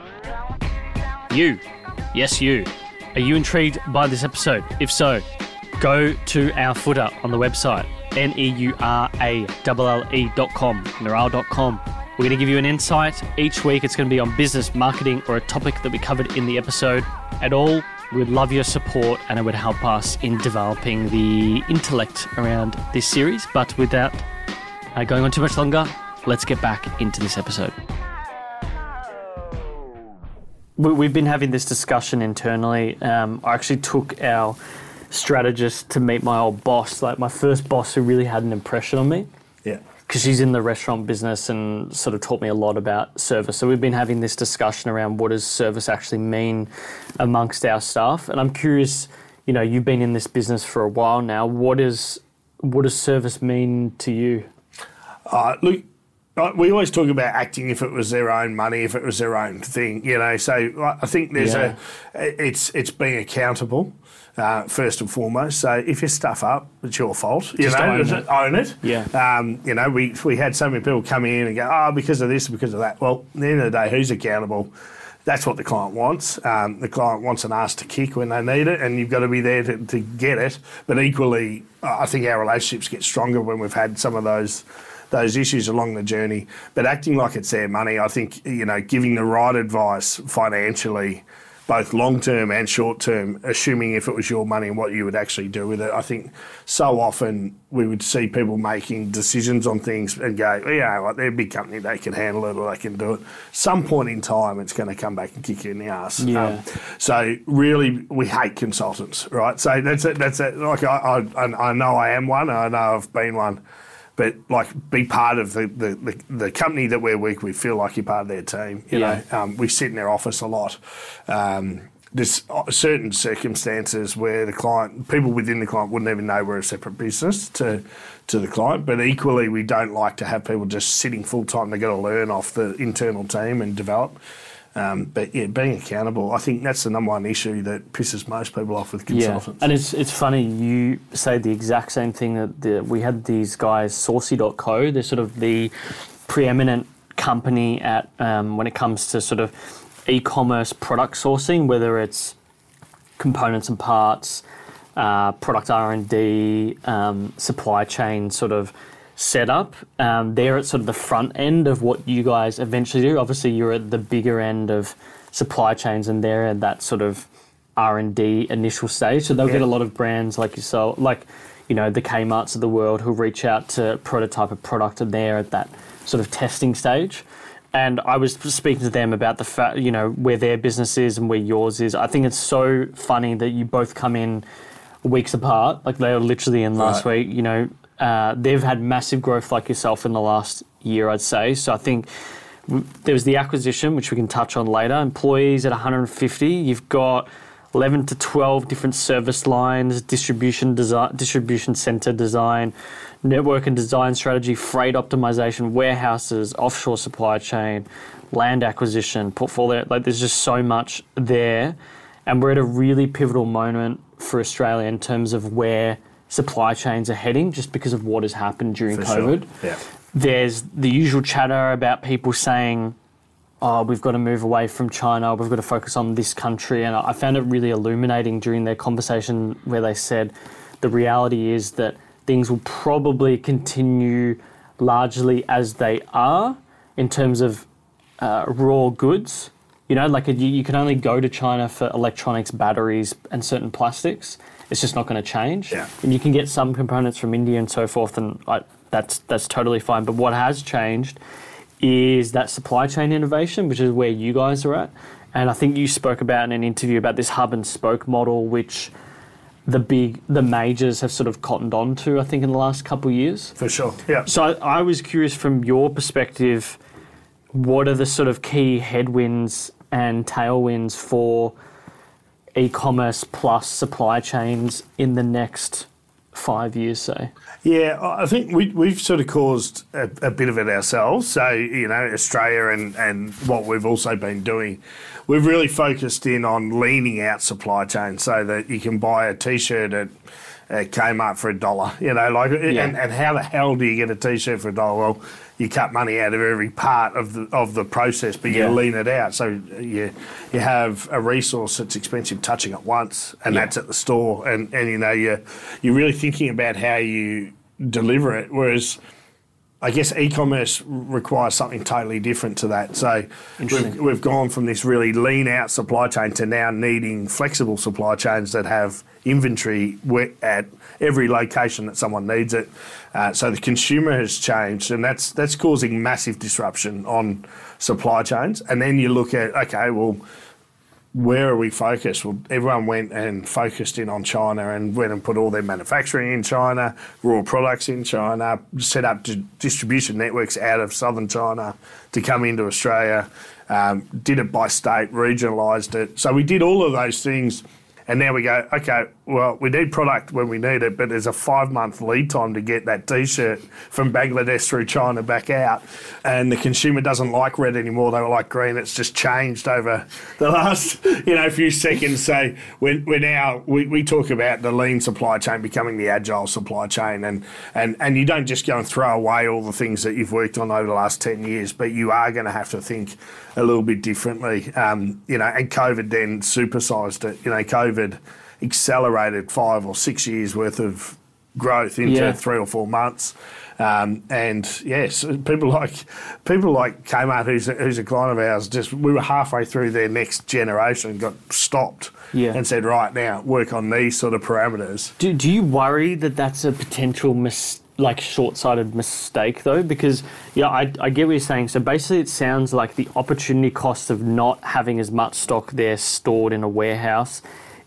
S2: You, yes you. Are you intrigued by this episode? If so, go to our footer on the website, N E U R A L L E dot com, neural dot com. We're going to give you an insight. Each week it's going to be on business, marketing, or a topic that we covered in the episode. At all, we would love your support, and it would help us in developing the intellect around this series. But without uh, going on too much longer, let's get back into this episode. We, we've been having this discussion internally. Um, I actually took our strategist to meet my old boss, like my first boss who really had an impression on me.
S1: Yeah.
S2: Because she's in the restaurant business and sort of taught me a lot about service. So we've been having this discussion around what does service actually mean amongst our staff. And I'm curious, you know, you've been in this business for a while now. What is what does service mean to you?
S1: Uh, look, we always talk about acting if it was their own money, if it was their own thing, you know. So I think there's
S2: Yeah.
S1: a, it's it's being accountable. Uh, first and foremost, so if you stuff up, it's your fault. You
S2: Just
S1: know,
S2: own
S1: own
S2: it.
S1: it. Own it.
S2: Yeah.
S1: Um, you know, we we had so many people come in and go, oh, because of this, because of that. Well, at the end of the day, who's accountable? That's what the client wants. Um, the client wants an ass to kick when they need it, and you've got to be there to, to get it. But equally, I think our relationships get stronger when we've had some of those those issues along the journey. But acting like it's their money, I think, you know, giving the right advice financially, both long-term and short-term, assuming if it was your money and what you would actually do with it. I think so often we would see people making decisions on things and go, oh, yeah, like they're a big company, they can handle it or they can do it. Some point in time, it's going to come back and kick you in the ass.
S2: Yeah.
S1: Um, so really, we hate consultants, right? So that's it. That's it. Like I, I, I know I am one. I know I've been one. But like, be part of the, the, the, the company that we're with. We feel like you're part of their team. You
S2: Yeah.
S1: know, um, we sit in their office a lot. Um, there's certain circumstances where the client, people within the client, wouldn't even know we're a separate business to to the client. But equally, we don't like to have people just sitting full time. They've got to learn off the internal team and develop. Um, but yeah, being accountable, I think that's the number one issue that pisses most people off with consultants.
S2: Yeah, and it's it's funny, you say the exact same thing that the, we had these guys, Saucy dot co, they're sort of the preeminent company at um, when it comes to sort of e-commerce product sourcing, whether it's components and parts, uh, product R and D, um, supply chain sort of setup. Um, they're at sort of the front end of what you guys eventually do. Obviously, you're at the bigger end of supply chains, and they're at that sort of R and D initial stage. So they'll
S1: Yeah.
S2: get a lot of brands like yourself, like, you know, the Kmarts of the world who reach out to prototype a product, and they're at that sort of testing stage. And I was speaking to them about the fact, you know, where their business is and where yours is. I think it's so funny that you both come in weeks apart. Like they were literally in last right. week. You know, uh, they've had massive growth like yourself in the last year, I'd say. So I think w- there was the acquisition, which we can touch on later. Employees at one hundred fifty. You've got eleven to twelve different service lines, distribution design, distribution center design, network and design strategy, freight optimization, warehouses, offshore supply chain, land acquisition, portfolio. Like there's just so much there. And we're at a really pivotal moment for Australia in terms of where supply chains are heading just because of what has happened during
S1: for
S2: COVID.
S1: Sure. Yeah.
S2: There's the usual chatter about people saying, oh, we've got to move away from China, we've got to focus on this country. And I found it really illuminating during their conversation where they said the reality is that things will probably continue largely as they are in terms of uh, raw goods. You know, like you, you can only go to China for electronics, batteries, and certain plastics. It's just not going to change.
S1: Yeah.
S2: And you can get some components from India and so forth, and I, that's that's totally fine. But what has changed is that supply chain innovation, which is where you guys are at. And I think you spoke about in an interview about this hub and spoke model, which the big, the majors have sort of cottoned on to, I think, in the last couple of years.
S1: For sure, yeah.
S2: So I, I was curious from your perspective, what are the sort of key headwinds and tailwinds for e-commerce plus supply chains in the next five years, say?
S1: Yeah, I think we, we've sort of caused a, a bit of it ourselves. So, you know, Australia and, and what we've also been doing, we've really focused in on leaning out supply chain so that you can buy a T-shirt at, at Kmart for a dollar, you know, like, yeah. and, and how the hell do you get a T-shirt for a dollar? Well, you cut money out of every part of the of the process, but you yeah. lean it out. So you you have a resource that's expensive touching it once, and yeah. that's at the store. And, and you know, you're, you're really thinking about how you deliver it, whereas I guess e-commerce requires something totally different to that. So we've, we've gone from this really lean out supply chain to now needing flexible supply chains that have inventory at every location that someone needs it. Uh, so the consumer has changed, and that's that's causing massive disruption on supply chains. And then you look at, okay, well, where are we focused? Well, everyone went and focused in on China and went and put all their manufacturing in China, raw products in China, set up di- distribution networks out of southern China to come into Australia, um, did it by state, regionalised it. So we did all of those things. And now we go, okay, well, we need product when we need it, but there's a five-month lead time to get that T-shirt from Bangladesh through China back out. And the consumer doesn't like red anymore. They like green. It's just changed over the last, you know, few seconds. So we're, we're now, we, we talk about the lean supply chain becoming the agile supply chain. And, and, and you don't just go and throw away all the things that you've worked on over the last ten years, but you are going to have to think a little bit differently. Um, you know, and COVID then supersized it. You know, COVID accelerated five or six years worth of growth into yeah. three or four months. Um, and yes, people like people like Kmart, who's a, who's a client of ours, just we were halfway through their next generation, got stopped yeah. and said, right now, work on these sort of parameters.
S2: Do, do you worry that that's a potential mis- like short-sighted mistake though? Because yeah, I, I get what you're saying. So basically it sounds like the opportunity cost of not having as much stock there stored in a warehouse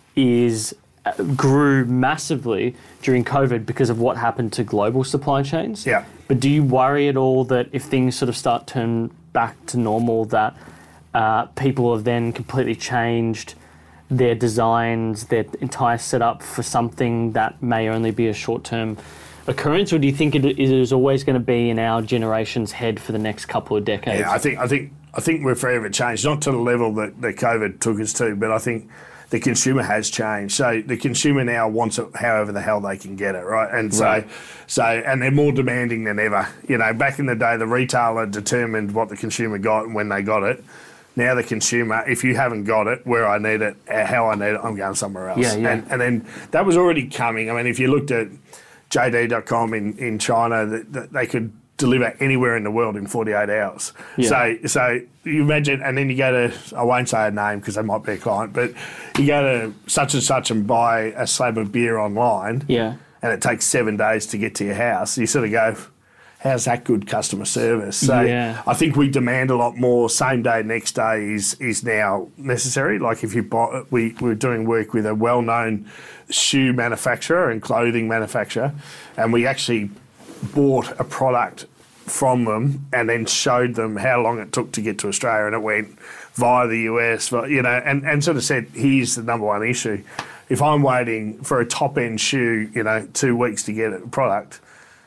S2: is uh, grew massively during COVID because of what happened to global supply chains.
S1: Yeah.
S2: But do you worry at all that if things sort of start turn back to normal, that uh, people have then completely changed their designs, their entire setup for something that may only be a short-term occurrence, or do you think it is always going to be in our generation's head for the next couple of decades?
S1: Yeah, I think I think I think we're forever changed, not to the level that, that COVID took us to, but I think the consumer has changed. So the consumer now wants it however the hell they can get it, right? And so, right. so and they're more demanding than ever. You know, back in the day, the retailer determined what the consumer got and when they got it. Now the consumer, if you haven't got it, where I need it, how I need it, I'm going somewhere else.
S2: Yeah, yeah.
S1: And, and then that was already coming. I mean, if you looked at J D dot com in, in China, that, that they could deliver anywhere in the world in forty-eight hours. Yeah. So so you imagine, and then you go to, I won't say a name because they might be a client, but you go to such and such and buy a slab of beer online,
S2: yeah,
S1: and it takes seven days to get to your house. You sort of go, how's that good customer service? So
S2: Yeah.
S1: I think we demand a lot more. Same day, next day is is now necessary. Like if you buy, we we're doing work with a well-known shoe manufacturer and clothing manufacturer, and we actually bought a product from them and then showed them how long it took to get to Australia, and it went via the U S, you know, and, and sort of said, here's the number one issue. If I'm waiting for a top-end shoe, you know, two weeks to get a product,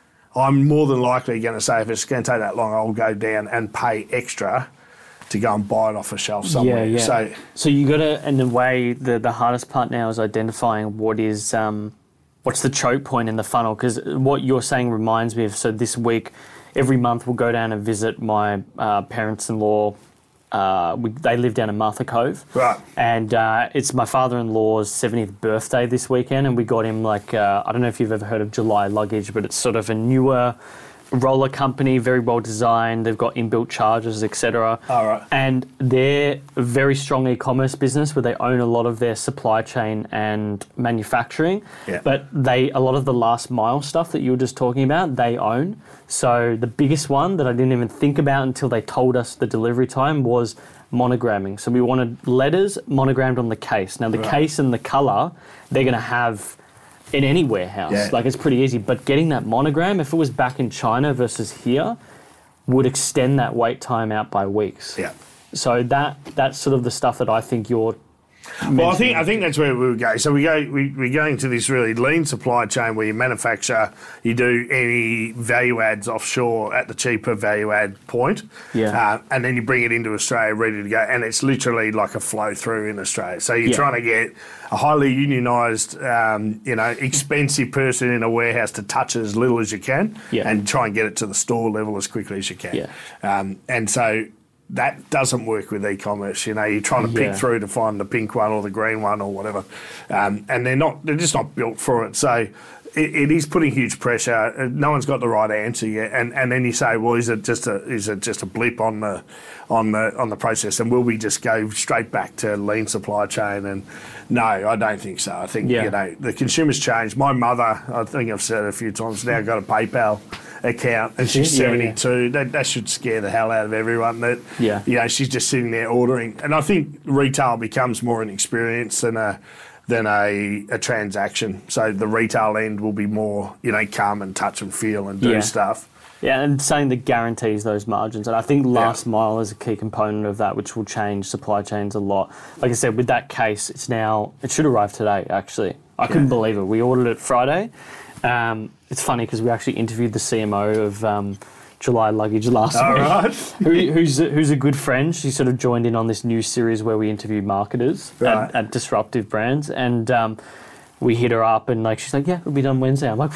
S1: I'm more than likely going to say, if it's going to take that long, I'll go down and pay extra to go and buy it off a shelf somewhere.
S2: Yeah, yeah.
S1: So,
S2: so you got to, in a way, the, the hardest part now is identifying what is, um, what's the choke point in the funnel, because what you're saying reminds me of, so this week, every month we'll go down and visit my uh, parents-in-law. Uh, we, they live down in Martha Cove.
S1: Right.
S2: And uh, it's my father-in-law's seventieth birthday this weekend, and we got him like, uh, I don't know if you've ever heard of July Luggage, but it's sort of a newer roller company, very well designed. They've got inbuilt chargers, et cetera.
S1: All right.
S2: And they're a very strong e-commerce business where they own a lot of their supply chain and manufacturing.
S1: Yeah.
S2: But they a lot of the last mile stuff that you were just talking about, they own. So the biggest one that I didn't even think about until they told us the delivery time was monogramming. So we wanted letters monogrammed on the case. Now the
S1: Right.
S2: case and the colour, they're going to have in any warehouse.
S1: Yeah.
S2: Like, it's pretty easy. But getting that monogram, if it was back in China versus here, would extend that wait time out by weeks.
S1: Yeah.
S2: So that that's sort of the stuff that I think you're
S1: Well, I think I think that's where we would go. So we go we, we're going to this really lean supply chain where you manufacture, you do any value adds offshore at the cheaper value add point,
S2: Yeah.
S1: uh, and then you bring it into Australia ready to go, and it's literally like a flow through in Australia. So you're
S2: Yeah.
S1: trying to get a highly unionised, um, you know, expensive person in a warehouse to touch it as little as you can,
S2: Yeah.
S1: and try and get it to the store level as quickly as you can.
S2: Yeah.
S1: Um, and so. That doesn't work with e-commerce. You know, you're trying to pick
S2: Yeah.
S1: through to find the pink one or the green one or whatever, um, and they're not. They're just not built for it. So it, it is putting huge pressure. Uh, No one's got the right answer yet. And and then you say, well, is it just a is it just a blip on the on the on the process? And will we just go straight back to lean supply chain? And no, I don't think so. I think
S2: Yeah.
S1: you know the consumers changed. My mother, I think I've said it a few times now, got a PayPal account, and she's
S2: Yeah, yeah.
S1: seventy-two. That, that should scare the hell out of everyone. That
S2: Yeah.
S1: you know, she's just sitting there ordering. And I think retail becomes more an experience than a than a, a transaction. So the retail end will be more, you know, come and touch and feel and do
S2: Yeah.
S1: stuff.
S2: Yeah, and something that guarantees those margins. And I think last mile is a key component of that, which will change supply chains a lot. Like I said, with that case, it's now, it should arrive today, actually. I couldn't believe it. We ordered it Friday. Um, it's funny because we actually interviewed the C M O of um, July Luggage last
S1: All
S2: week,
S1: right.
S2: who, who's, a, who's a good friend. She sort of joined in on this new series where we interview marketers
S1: Right.
S2: at, at disruptive brands. And um, we hit her up and like she's like, yeah, it'll be done Wednesday. I'm like,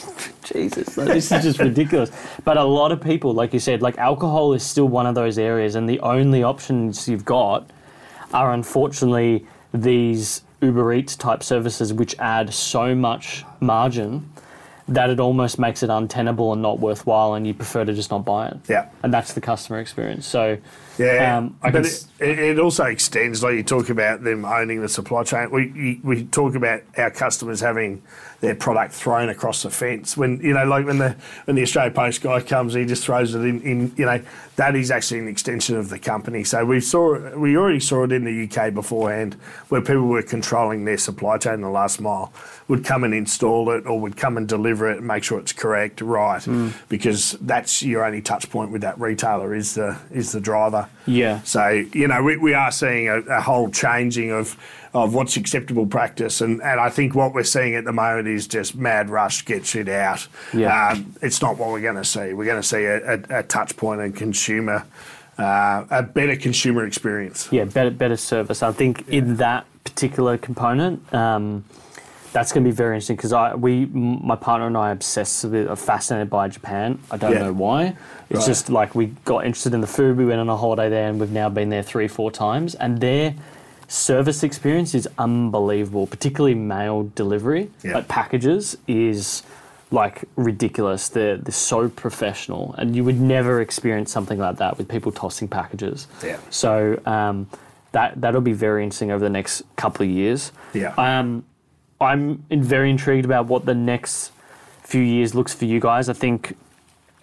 S2: Jesus, like, this is just ridiculous. But a lot of people, like you said, like alcohol is still one of those areas, and the only options you've got are unfortunately these Uber Eats type services which add so much margin that it almost makes it untenable and not worthwhile, and you prefer to just not buy it.
S1: Yeah.
S2: And that's the customer experience. So
S1: Yeah,
S2: um, I
S1: but
S2: can
S1: it,
S2: s-
S1: it, it also extends, like you talk about them owning the supply chain. We we talk about our customers having their product thrown across the fence. When you know, like when the when the Australia Post guy comes, he just throws it in. in you know, that is actually an extension of the company. So we saw we already saw it in the U K beforehand, where people were controlling their supply chain in the last mile, would come and install it, or would come and deliver it and make sure it's correct, right,
S2: Mm.
S1: because that's your only touch point with that retailer is the is the driver.
S2: yeah.
S1: So, you know, we, we are seeing a, a whole changing of, of what's acceptable practice. And, and I think what we're seeing at the moment is just mad rush, get shit out.
S2: Yeah.
S1: Um, it's not what we're going to see. We're going to see a, a, a touch point and consumer, uh, a better consumer experience.
S2: Yeah, better better service. I think in that particular component, um, that's going to be very interesting because I, we, m- my partner and I, are obsessed with, are fascinated by Japan. I don't
S1: Yeah.
S2: know why. It's
S1: Right.
S2: just like we got interested in the food. We went on a holiday there, and we've now been there three, four times. And their service experience is unbelievable, particularly mail delivery,
S1: Yeah.
S2: like packages is like ridiculous. They're they're so professional, and you would never experience something like that with people tossing packages.
S1: Yeah.
S2: So um, that that'll be very interesting over the next couple of years.
S1: Yeah.
S2: Um, I'm in- very intrigued about what the next few years looks for you guys. I think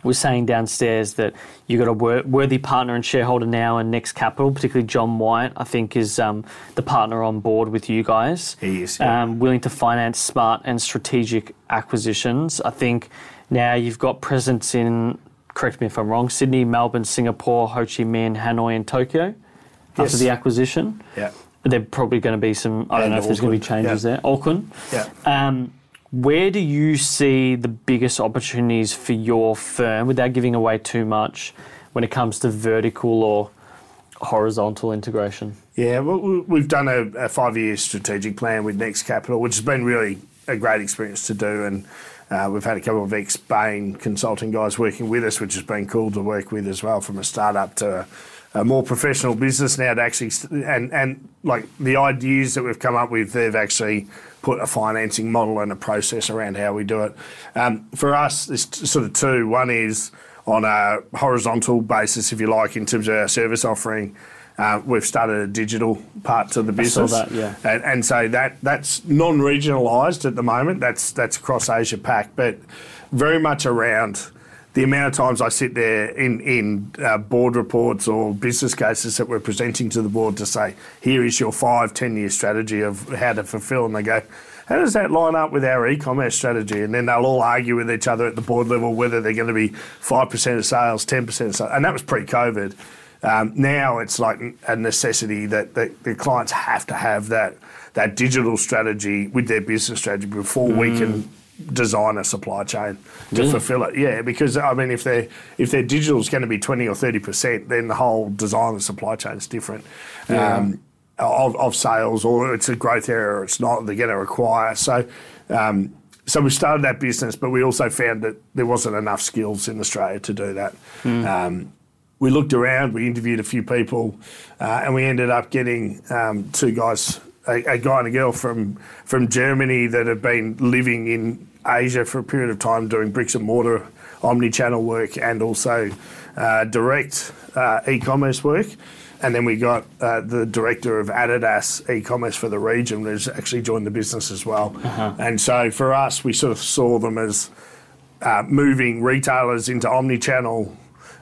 S2: was saying downstairs that you've got a wor- worthy partner and shareholder now in Next Capital, particularly John White, I think is um, the partner on board with you guys.
S1: He is, yeah.
S2: Um, willing to finance smart and strategic acquisitions. I think now you've got presence in, correct me if I'm wrong, Sydney, Melbourne, Singapore, Ho Chi Minh, Hanoi and Tokyo after
S1: Yes.
S2: the acquisition.
S1: Yeah.
S2: There's probably going to be some, I don't
S1: And
S2: know if there's going to be
S1: Auckland,
S2: changes
S1: yeah.
S2: there. Auckland.
S1: Yeah.
S2: Um, where do you see the biggest opportunities for your firm, without giving away too much, when it comes to vertical or horizontal integration?
S1: Yeah, well, we- we've done a, a five-year strategic plan with Next Capital, which has been really a great experience to do. And uh, we've had a couple of ex-Bain consulting guys working with us, which has been cool to work with as well, from a startup to a, a more professional business now to actually, st- and, and like the ideas that we've come up with, they've actually put a financing model and a process around how we do it. Um, for us, there's t- sort of two. One is on a horizontal basis, if you like, in terms of our service offering. Uh, we've started a digital part to the business.
S2: I saw that, yeah.
S1: And, and so that that's non-regionalised at the moment. That's that's across Asia Pac, but very much around the amount of times I sit there in, in uh, board reports or business cases that we're presenting to the board to say, here is your five, ten-year strategy of how to fulfil. And they go, how does that line up with our e-commerce strategy? And then they'll all argue with each other at the board level whether they're going to be five percent of sales, ten percent of sales. And that was pre-COVID. Um, now it's like a necessity that, that the clients have to have that that digital strategy with their business strategy before mm. we can design a supply chain to
S2: really?
S1: fulfill it. Yeah, because I mean, if their if their digital is going to be twenty or thirty percent, then the whole design of the supply chain is different.
S2: Yeah.
S1: Um, of, of sales, or it's a growth area, or it's not. They're going to require so. Um, So we started that business, but we also found that there wasn't enough skills in Australia to do that. Mm. Um, we looked around, we interviewed a few people, uh, and we ended up getting um, two guys, a, a guy and a girl from from Germany that have been living in Asia for a period of time doing bricks and mortar, omni-channel work, and also uh, direct uh, e-commerce work. And then we got uh, the director of Adidas e-commerce for the region, who's actually joined the business as well. Uh-huh. And so for us, we sort of saw them as uh, moving retailers into omni-channel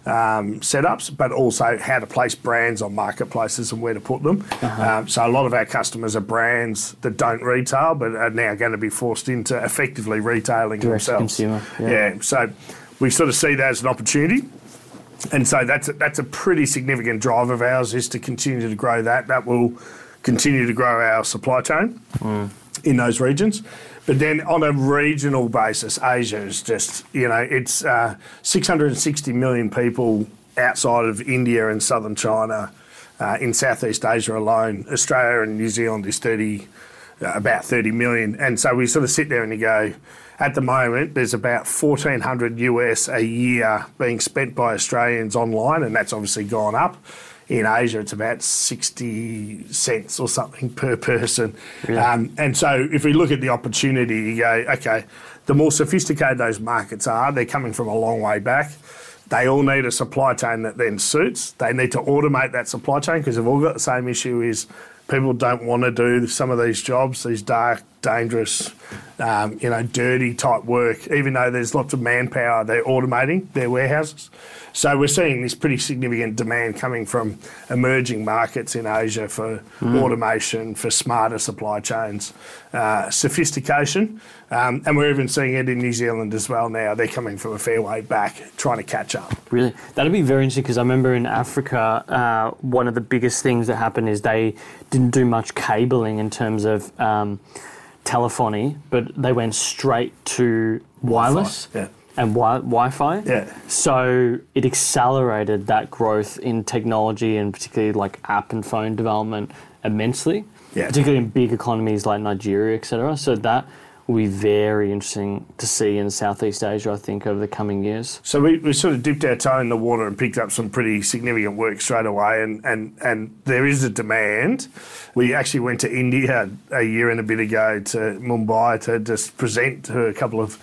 S1: um, setups, but also how to place brands on marketplaces and where to put them. Uh-huh. Um, so a lot of our customers are brands that don't retail, but are now going to be forced into effectively retailing
S2: direct
S1: themselves.
S2: To consumer. Yeah.
S1: yeah. So we sort of see that as an opportunity. And so that's a, that's a pretty significant drive of ours, is to continue to grow that. That will continue to grow our supply chain mm. in those regions. But then on a regional basis, Asia is just, you know, it's uh, six hundred sixty million people outside of India and southern China, uh, in Southeast Asia alone. Australia and New Zealand is thirty, uh, about thirty million. And so we sort of sit there and you go, at the moment, there's about fourteen hundred US a year being spent by Australians online, and that's obviously gone up. In Asia, it's about sixty cents or something per person. Really? Um, and so if we look at the opportunity, you go, okay, the more sophisticated those markets are, they're coming from a long way back. They all need a supply chain that then suits. They need to automate that supply chain, because they've all got the same issue, is people don't want to do some of these jobs, these dark, dangerous, um, you know, dirty type work. Even though there's lots of manpower, they're automating their warehouses. So we're seeing this pretty significant demand coming from emerging markets in Asia for mm. automation, for smarter supply chains, uh, sophistication. Um, and we're even seeing it in New Zealand as well now. They're coming from a fair way back, trying to catch up.
S2: Really? That'd be very interesting, because I remember in Africa, uh, one of the biggest things that happened is they didn't do much cabling in terms of um, telephony, but they went straight to wireless.
S1: Wi-Fi, yeah.
S2: And wi- Wi-Fi.
S1: Yeah.
S2: So it accelerated that growth in technology, and particularly like app and phone development, immensely.
S1: Yeah.
S2: Particularly in big economies like Nigeria, et cetera. So that will be very interesting to see in Southeast Asia, I think, over the coming years.
S1: So we, we sort of dipped our toe in the water and picked up some pretty significant work straight away, and, and, and there is a demand. We actually went to India a year and a bit ago, to Mumbai, to just present to a couple of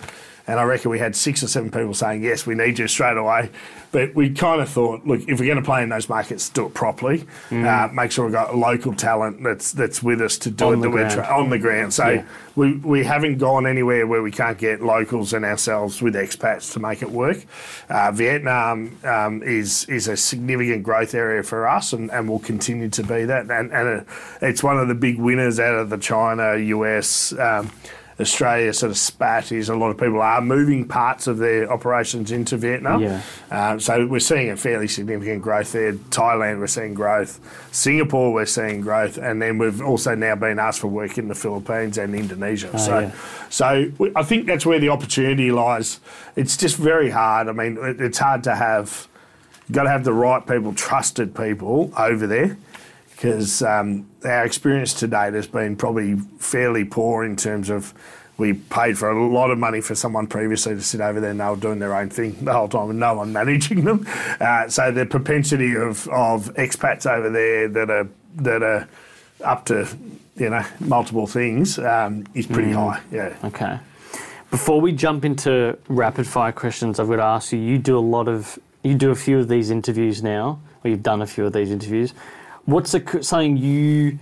S1: And I reckon we had six or seven people saying, yes, we need you straight away. But we kind of thought, look, if we're going to play in those markets, do it properly. Mm. Uh, make sure we've got local talent that's that's with us to do
S2: on
S1: it
S2: the ground.
S1: Tra- on the ground. So
S2: yeah.
S1: we, we haven't gone anywhere where we can't get locals and ourselves with expats to make it work. Uh, Vietnam um, is is a significant growth area for us and, and will continue to be that. And, and it's one of the big winners out of the China, U S, um, Australia sort of spat is a lot of people are moving parts of their operations into Vietnam.
S2: Yeah.
S1: Um, so we're seeing a fairly significant growth there. Thailand, we're seeing growth. Singapore, we're seeing growth. And then we've also now been asked for work in the Philippines and Indonesia.
S2: Oh,
S1: so
S2: yeah.
S1: so we, I think that's where the opportunity lies. It's just very hard. I mean, it, it's hard to have, you've got to have the right people, trusted people over there. Because um, our experience to date has been probably fairly poor in terms of we paid for a lot of money for someone previously to sit over there and they were doing their own thing the whole time and no one managing them. Uh, so the propensity of, of expats over there that are that are up to, you know, multiple things um, is pretty mm. high. Yeah.
S2: Okay. Before we jump into rapid fire questions, I've got to ask you, you do a lot of, you do a few of these interviews now, or you've done a few of these interviews. What's a, something you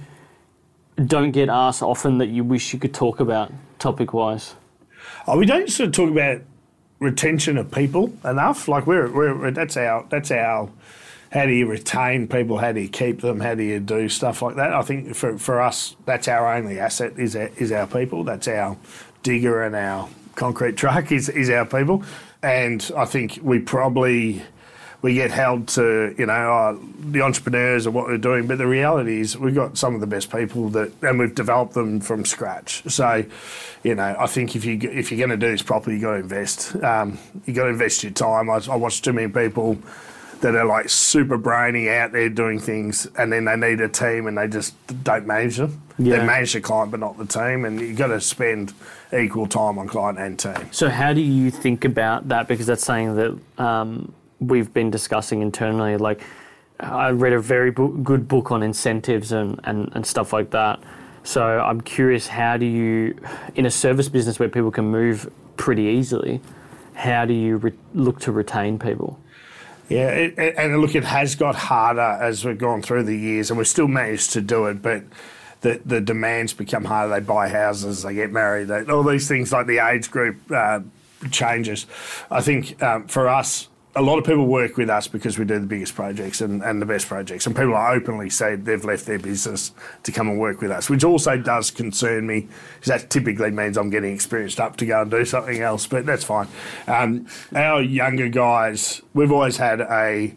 S2: don't get asked often that you wish you could talk about topic-wise?
S1: Oh, we don't sort of talk about retention of people enough. Like we're, we're that's our that's our. How do you retain people? How do you keep them? How do you do stuff like that? I think for for us, that's our only asset is our, is our people. That's our digger and our concrete truck is is our people. And I think we probably. We get held to, you know, uh, the entrepreneurs and what we're doing, but the reality is we've got some of the best people that, and we've developed them from scratch. So, you know, I think if you if you're going to do this properly, you got to invest. Um, you got to invest your time. I, I watch too many people that are like super brainy out there doing things, and then they need a team and they just don't manage them.
S2: Yeah.
S1: They manage the client, but not the team, and you got to spend equal time on client and team.
S2: So, how do you think about that? Because that's something that. Um, we've been discussing internally. Like, I read a very bo- good book on incentives and, and, and stuff like that. So I'm curious, how do you, in a service business where people can move pretty easily, how do you re- look to retain people?
S1: Yeah, it, it, and look, it has got harder as we've gone through the years, and we've still managed to do it, but the the demands become harder. They buy houses, they get married, they, all these things like the age group uh, changes. I think um, for us, a lot of people work with us because we do the biggest projects and, and the best projects, and people openly say they've left their business to come and work with us, which also does concern me because that typically means I'm getting experienced up to go and do something else, but that's fine. Um, our younger guys, we've always had a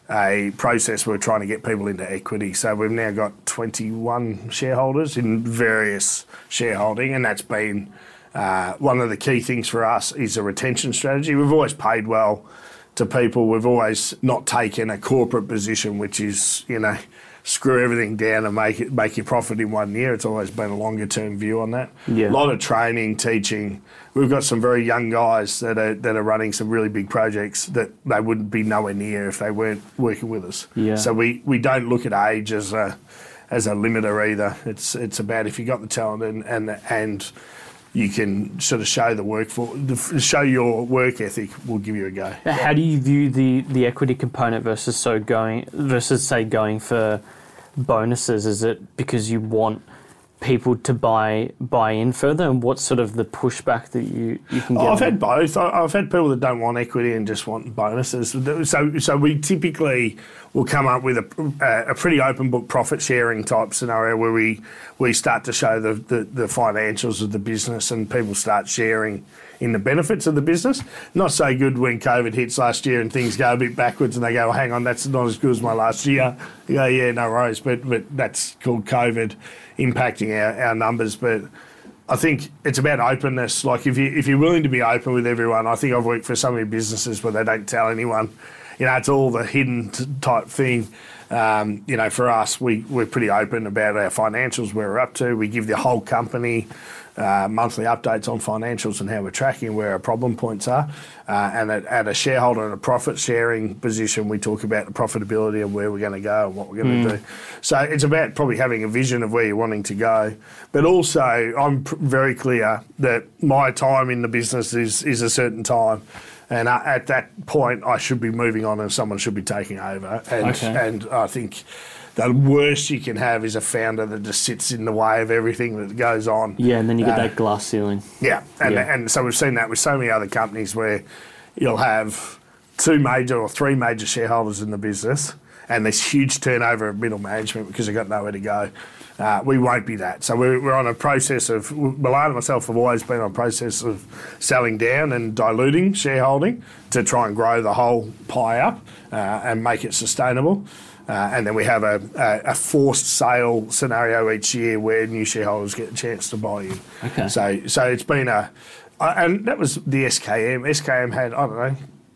S1: a process where we're trying to get people into equity, so we've now got twenty-one shareholders in various shareholding, and that's been uh, one of the key things for us is a retention strategy. We've always paid well to people. We've always not taken a corporate position, which is, you know, screw everything down and make it make your profit in one year. It's always been a longer term view on that.
S2: Yeah.
S1: A lot of training, teaching. We've got some very young guys that are that are running some really big projects that they wouldn't be nowhere near if they weren't working with us.
S2: Yeah.
S1: So we, we don't look at age as a as a limiter either. It's it's about if you got the talent and and and you can sort of show the work for show your work ethic. We'll give you a go.
S2: How do you view the, the equity component versus so going versus say going for bonuses? Is it because you want people to buy buy in further, and what's sort of the pushback that you, you can get?
S1: Oh, I've had both. I've had people that don't want equity and just want bonuses. So so we typically will come up with a, a pretty open book profit sharing type scenario where we, we start to show the, the, the financials of the business and people start sharing in the benefits of the business. Not so good when COVID hits last year and things go a bit backwards and they go, well, hang on, that's not as good as my last year. You go, yeah, no worries, but but that's called COVID impacting our, our numbers. But I think it's about openness. Like if you if you're willing to be open with everyone, I think I've worked for so many businesses where they don't tell anyone. You know, it's all the hidden t- type thing. Um, you know, for us, we, we're pretty open about our financials, where we're up to. We give the whole company uh, monthly updates on financials and how we're tracking, where our problem points are. Uh, and at, at a shareholder and a profit sharing position, we talk about the profitability of where we're going to go and what we're going to mm. do. So it's about probably having a vision of where you're wanting to go. But also, I'm pr- very clear that my time in the business is, is a certain time. And uh, at that point, I should be moving on and someone should be taking over. And,
S2: okay.
S1: and I think the worst you can have is a founder that just sits in the way of everything that goes on.
S2: Yeah, and then you get
S1: uh,
S2: that glass ceiling.
S1: Yeah, and,
S2: yeah.
S1: and so we've seen that with so many other companies where you'll have two major or three major shareholders in the business and there's huge turnover of middle management because they've got nowhere to go. Uh, we won't be that. So we're, we're on a process of, Milan and myself have always been on a process of selling down and diluting shareholding to try and grow the whole pie up uh, and make it sustainable. Uh, and then we have a, a, a forced sale scenario each year where new shareholders get a chance to buy in.
S2: Okay.
S1: So, so it's been a, uh, and that was the S K M. S K M had, I don't know,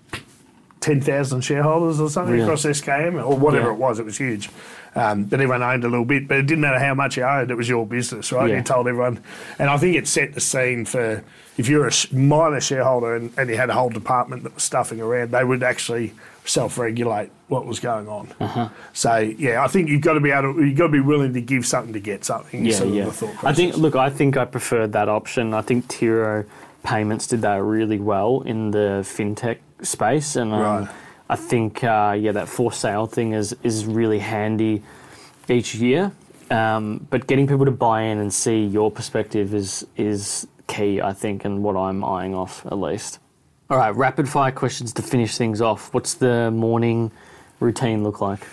S1: ten thousand shareholders or something
S2: really?
S1: across S K M or whatever
S2: yeah.
S1: it was. It was huge. Um, but everyone owned a little bit, but it didn't matter how much you owned, it was your business, right?
S2: Yeah.
S1: You told everyone. And I think it set the scene for, if you're a minor shareholder and, and you had a whole department that was stuffing around, they would actually self-regulate what was going on.
S2: Uh-huh.
S1: So, yeah, I think you've got to be able to, you've got to be willing to give something to get something.
S2: Yeah,
S1: sort of
S2: yeah.
S1: the thought
S2: I think,
S1: process.
S2: look, I think I preferred that option. I think Tiro Payments did that really well in the fintech space. And um,
S1: Right.
S2: I think, uh, yeah, that for sale thing is, is really handy each year. Um, but getting people to buy in and see your perspective is is key, I think, and what I'm eyeing off at least. All right, rapid fire questions to finish things off. What's the morning routine look like?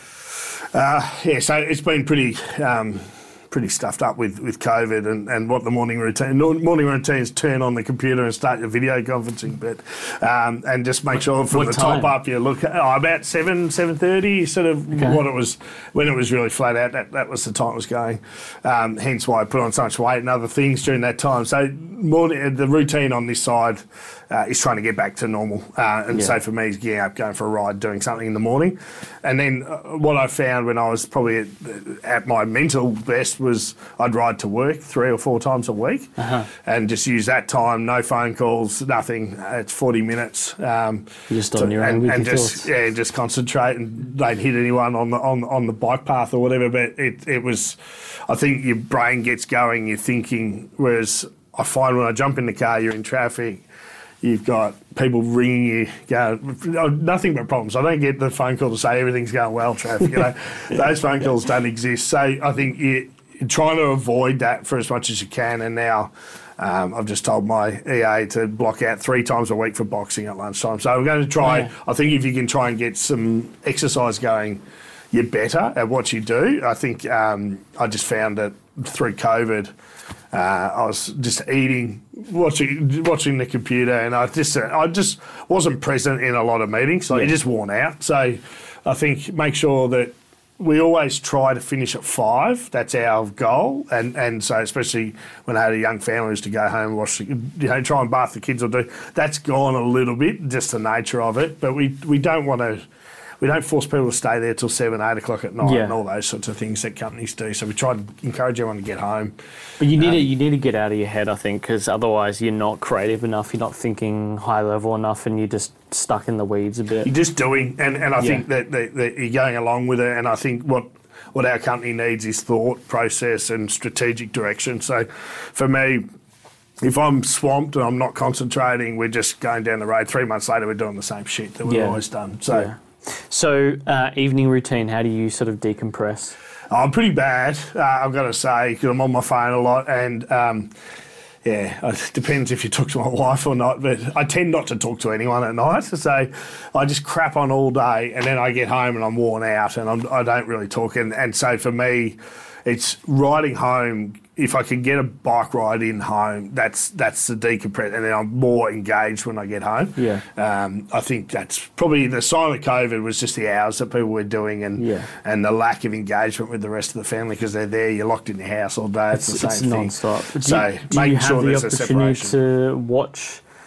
S1: Uh, yeah, so it's been pretty um, pretty stuffed up with, with COVID and, and what the morning routine. Morning routines turn on the computer and start your video conferencing, but um, and just make sure from
S2: What
S1: the
S2: time?
S1: top up you look at oh, about seven seven thirty. Sort of
S2: Okay.
S1: what it was when it was really flat out. That that was the time it was going. Um, hence why I put on so much weight and other things during that time. So morning, the routine on this side uh, is trying to get back to normal. Uh, and
S2: Yeah.
S1: so for me, is getting up, going for a ride, doing something in the morning, and then uh, what I found when I was probably at, at my mental best was I'd ride to work three or four times a week
S2: Uh-huh.
S1: and just use that time, no phone calls, nothing. Uh, It's forty minutes. Um,
S2: You're just on your own
S1: and,
S2: with
S1: and
S2: your
S1: just
S2: thoughts.
S1: yeah, just concentrate and don't hit anyone on the on on the bike path or whatever. But it it was, I think your brain gets going, you're thinking. Whereas I find when I jump in the car, you're in traffic. You've got people ringing you, going, nothing but problems. I don't get the phone call to say everything's going well, traffic. You know, those phone calls don't exist. So I think you, you're trying to avoid that for as much as you can. And now um, I've just told my E A to block out three times a week for boxing at lunchtime. So we're going to try.
S2: Yeah.
S1: I think if you can try and get some exercise going, you're better at what you do. I think um, I just found that through COVID. Uh, I was just eating, watching, watching the computer, and I just, uh, I just wasn't present in a lot of meetings. So
S2: Yeah.
S1: you're just worn out. So I think make sure that we always try to finish at five. That's our goal, and and so especially when I had a young family, was to go home, wash, the, you know, try and bath the kids or do. That's gone a little bit, just the nature of it. But we we don't want to. We don't force people to stay there till seven, eight o'clock at night
S2: Yeah.
S1: and all those sorts of things that companies do. So we try to encourage everyone to get home.
S2: But you need
S1: Um,
S2: to you need to get out of your head, I think, because otherwise you're not creative enough, you're not thinking high level enough, and you're just stuck in the weeds a bit.
S1: You're just doing, and, and I
S2: Yeah.
S1: think that, that, that you're going along with it. And I think what what our company needs is thought, process, and strategic direction. So for me, if I'm swamped and I'm not concentrating, we're just going down the road. Three months later, we're doing the same shit that we've
S2: Yeah.
S1: always done. So.
S2: Yeah. So, uh, evening routine, how do you sort of decompress?
S1: I'm pretty bad, uh, I've got to say, because I'm on my phone a lot, and um, yeah, it depends if you talk to my wife or not, but I tend not to talk to anyone at night, so I just crap on all day, and then I get home and I'm worn out, and I'm, I don't really talk, and, and so for me, it's riding home. If I can get a bike ride in home, that's that's the decompress, and then I'm more engaged when I get home.
S2: Yeah.
S1: Um, I think that's probably the sign of COVID was just the hours that people were doing, and
S2: Yeah.
S1: and the lack of engagement with the rest of the family because they're there. You're locked in your house all day. It's,
S2: It's,
S1: the
S2: it's
S1: same thing.
S2: non-stop. Do
S1: So
S2: you, do
S1: making
S2: you have
S1: sure
S2: the
S1: there's a
S2: opportunity
S1: separation.
S2: to watch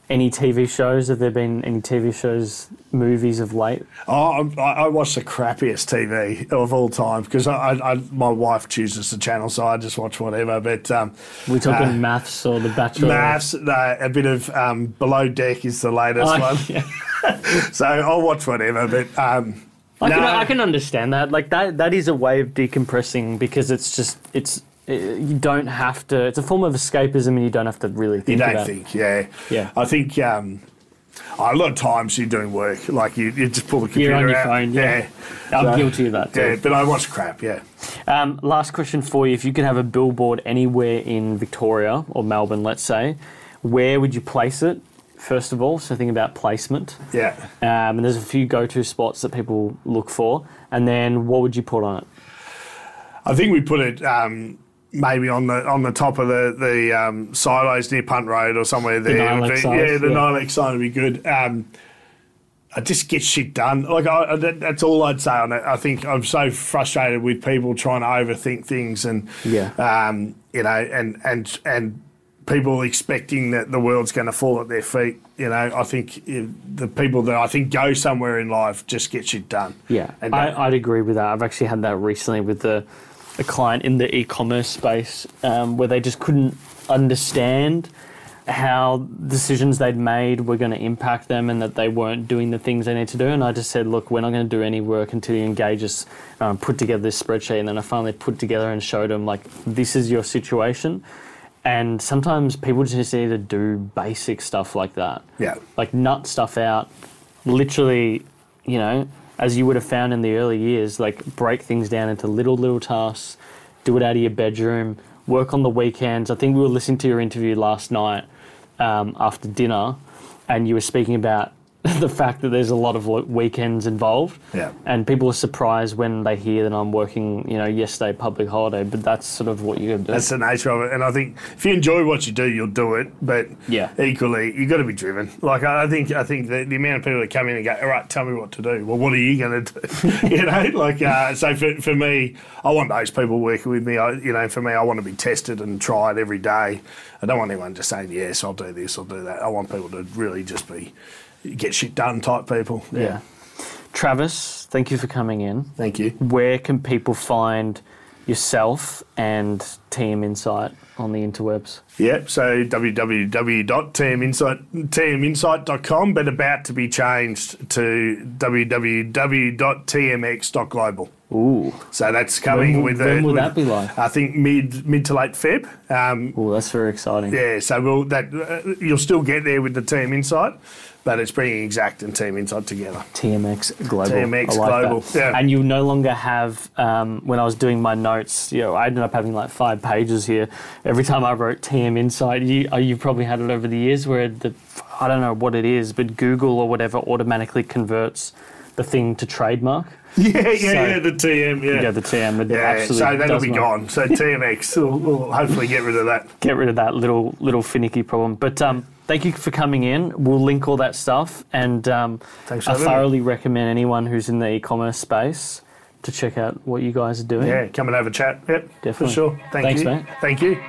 S2: Any T V shows? Have there been any T V shows, movies of late?
S1: Oh, I, I watch the crappiest T V of all time because I, I, my wife chooses the channel, so I just watch whatever. But um,
S2: We're talking
S1: uh,
S2: Maths or The Bachelor?
S1: Maths, no, a bit of um, Below Deck is the latest
S2: Oh,
S1: one.
S2: yeah.
S1: So I'll watch whatever, but um,
S2: I,
S1: no.
S2: can, I can understand that. Like that, that is a way of decompressing because it's just it's it, you don't have to. It's a form of escapism, and you don't have to really think
S1: You don't
S2: about
S1: think, yeah.
S2: Yeah.
S1: I think um, a lot of times you're doing work, like you, you just pull the computer
S2: You're on your
S1: out.
S2: phone, yeah. I'm
S1: So,
S2: guilty of that too.
S1: Yeah, but I watch crap, yeah.
S2: Um, last question for you: if you could have a billboard anywhere in Victoria or Melbourne, let's say, where would you place it? First of all, so think about placement.
S1: Yeah.
S2: Um, and there's a few go-to spots that people look for, and then what would you put on it?
S1: I think we put it um, maybe on the on the top of the the um, silos near Punt Road or somewhere there.
S2: Nilex
S1: Would be-
S2: sign,
S1: yeah, the
S2: yeah.
S1: Nilex sign would be good. Um, I just get shit done. Like I, I, that, that's all I'd say on it. I think I'm so frustrated with people trying to overthink things and
S2: Yeah.
S1: um, you know, and and and people expecting that the world's going to fall at their feet. You know, I think eh, the people that I think go somewhere in life just get shit done.
S2: Yeah,
S1: And
S2: I,
S1: don't-
S2: I'd agree with that. I've actually had that recently with the, a client in the e-commerce space um, where they just couldn't understand how decisions they'd made were going to impact them and that they weren't doing the things they need to do. And I just said, look, we're not going to do any work until you engage us, um, put together this spreadsheet. And then I finally put together and showed them, like, this is your situation. And sometimes people just need to do basic stuff like that.
S1: Yeah.
S2: Like nut stuff out, literally, you know, as you would have found in the early years, like break things down into little, little tasks, do it out of your bedroom, work on the weekends. I think we were listening to your interview last night um, after dinner, and you were speaking about the fact that there's a lot of lo- weekends involved.
S1: Yeah.
S2: And people are surprised when they hear that I'm working, you know, yesterday, public holiday, but that's sort of what you got to do.
S1: That's the nature of it. And I think if you enjoy what you do, you'll do it. But
S2: Yeah.
S1: equally, you've got to be driven. Like, I I think I think the, the amount of people that come in and go, all right, tell me what to do. Well, what are you going to do? you know, like, uh, so for, for me, I want those people working with me. I, you know, for me, I want to be tested and tried every day. I don't want anyone just saying, yes, I'll do this, I'll do that. I want people to really just be get shit done type people.
S2: Yeah. Travis, thank you for coming in.
S1: Thank you.
S2: Where can people find yourself and T M Insight on the interwebs?
S1: Yep, so w w w dot t m insight dot com, but about to be changed to w w w dot t m x dot global.
S2: Ooh.
S1: So that's coming
S2: When,
S1: with
S2: when
S1: the,
S2: will
S1: with,
S2: that be like?
S1: I think mid mid to late Feb. Um,
S2: Ooh, that's very exciting.
S1: yeah, so we'll that uh, you'll still get there with the Team Insight, but it's bringing Exact and Team Insight together.
S2: T M X Global.
S1: T M X
S2: I like
S1: Global,
S2: that.
S1: yeah.
S2: And you no longer have, um, when I was doing my notes, you know, I ended up having like five pages here. Every time I wrote T M Insight, you, uh, you've probably had it over the years where the, I don't know what it is, but Google or whatever automatically converts the thing to trademark.
S1: Yeah, yeah,
S2: So-
S1: yeah, the T M, yeah.
S2: Yeah, the T M. It
S1: Yeah,
S2: absolutely
S1: so that'll
S2: does
S1: be
S2: not-
S1: gone. So T M X will will hopefully get rid of that.
S2: Get rid of that little little finicky problem. But um, thank you for coming in. We'll link all that stuff, and um,
S1: Thanks for
S2: I
S1: having me.
S2: thoroughly recommend anyone who's in the e-commerce space to check out what you guys are doing.
S1: Yeah, come and have a chat. Yep,
S2: Definitely.
S1: for sure. Thank
S2: Thanks,
S1: you.
S2: mate.
S1: Thank you.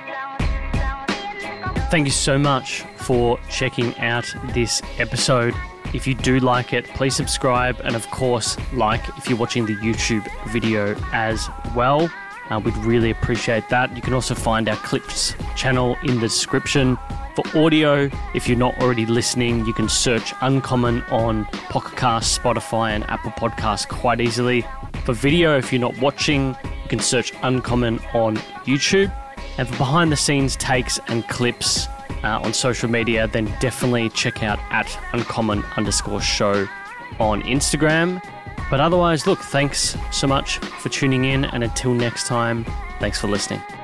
S2: Thank you so much for checking out this episode. If you do like it, please subscribe, and of course, like if you're watching the YouTube video as well. Uh, we'd really appreciate that. You can also find our Clips channel in the description. For audio, if you're not already listening, you can search Uncommon on Pocket Cast, Spotify, and Apple Podcasts quite easily. For video, if you're not watching, you can search Uncommon on YouTube. And for behind the scenes takes and clips uh, on social media, then definitely check out at uncommon underscore show on Instagram. But otherwise, look, thanks so much for tuning in. And until next time, thanks for listening.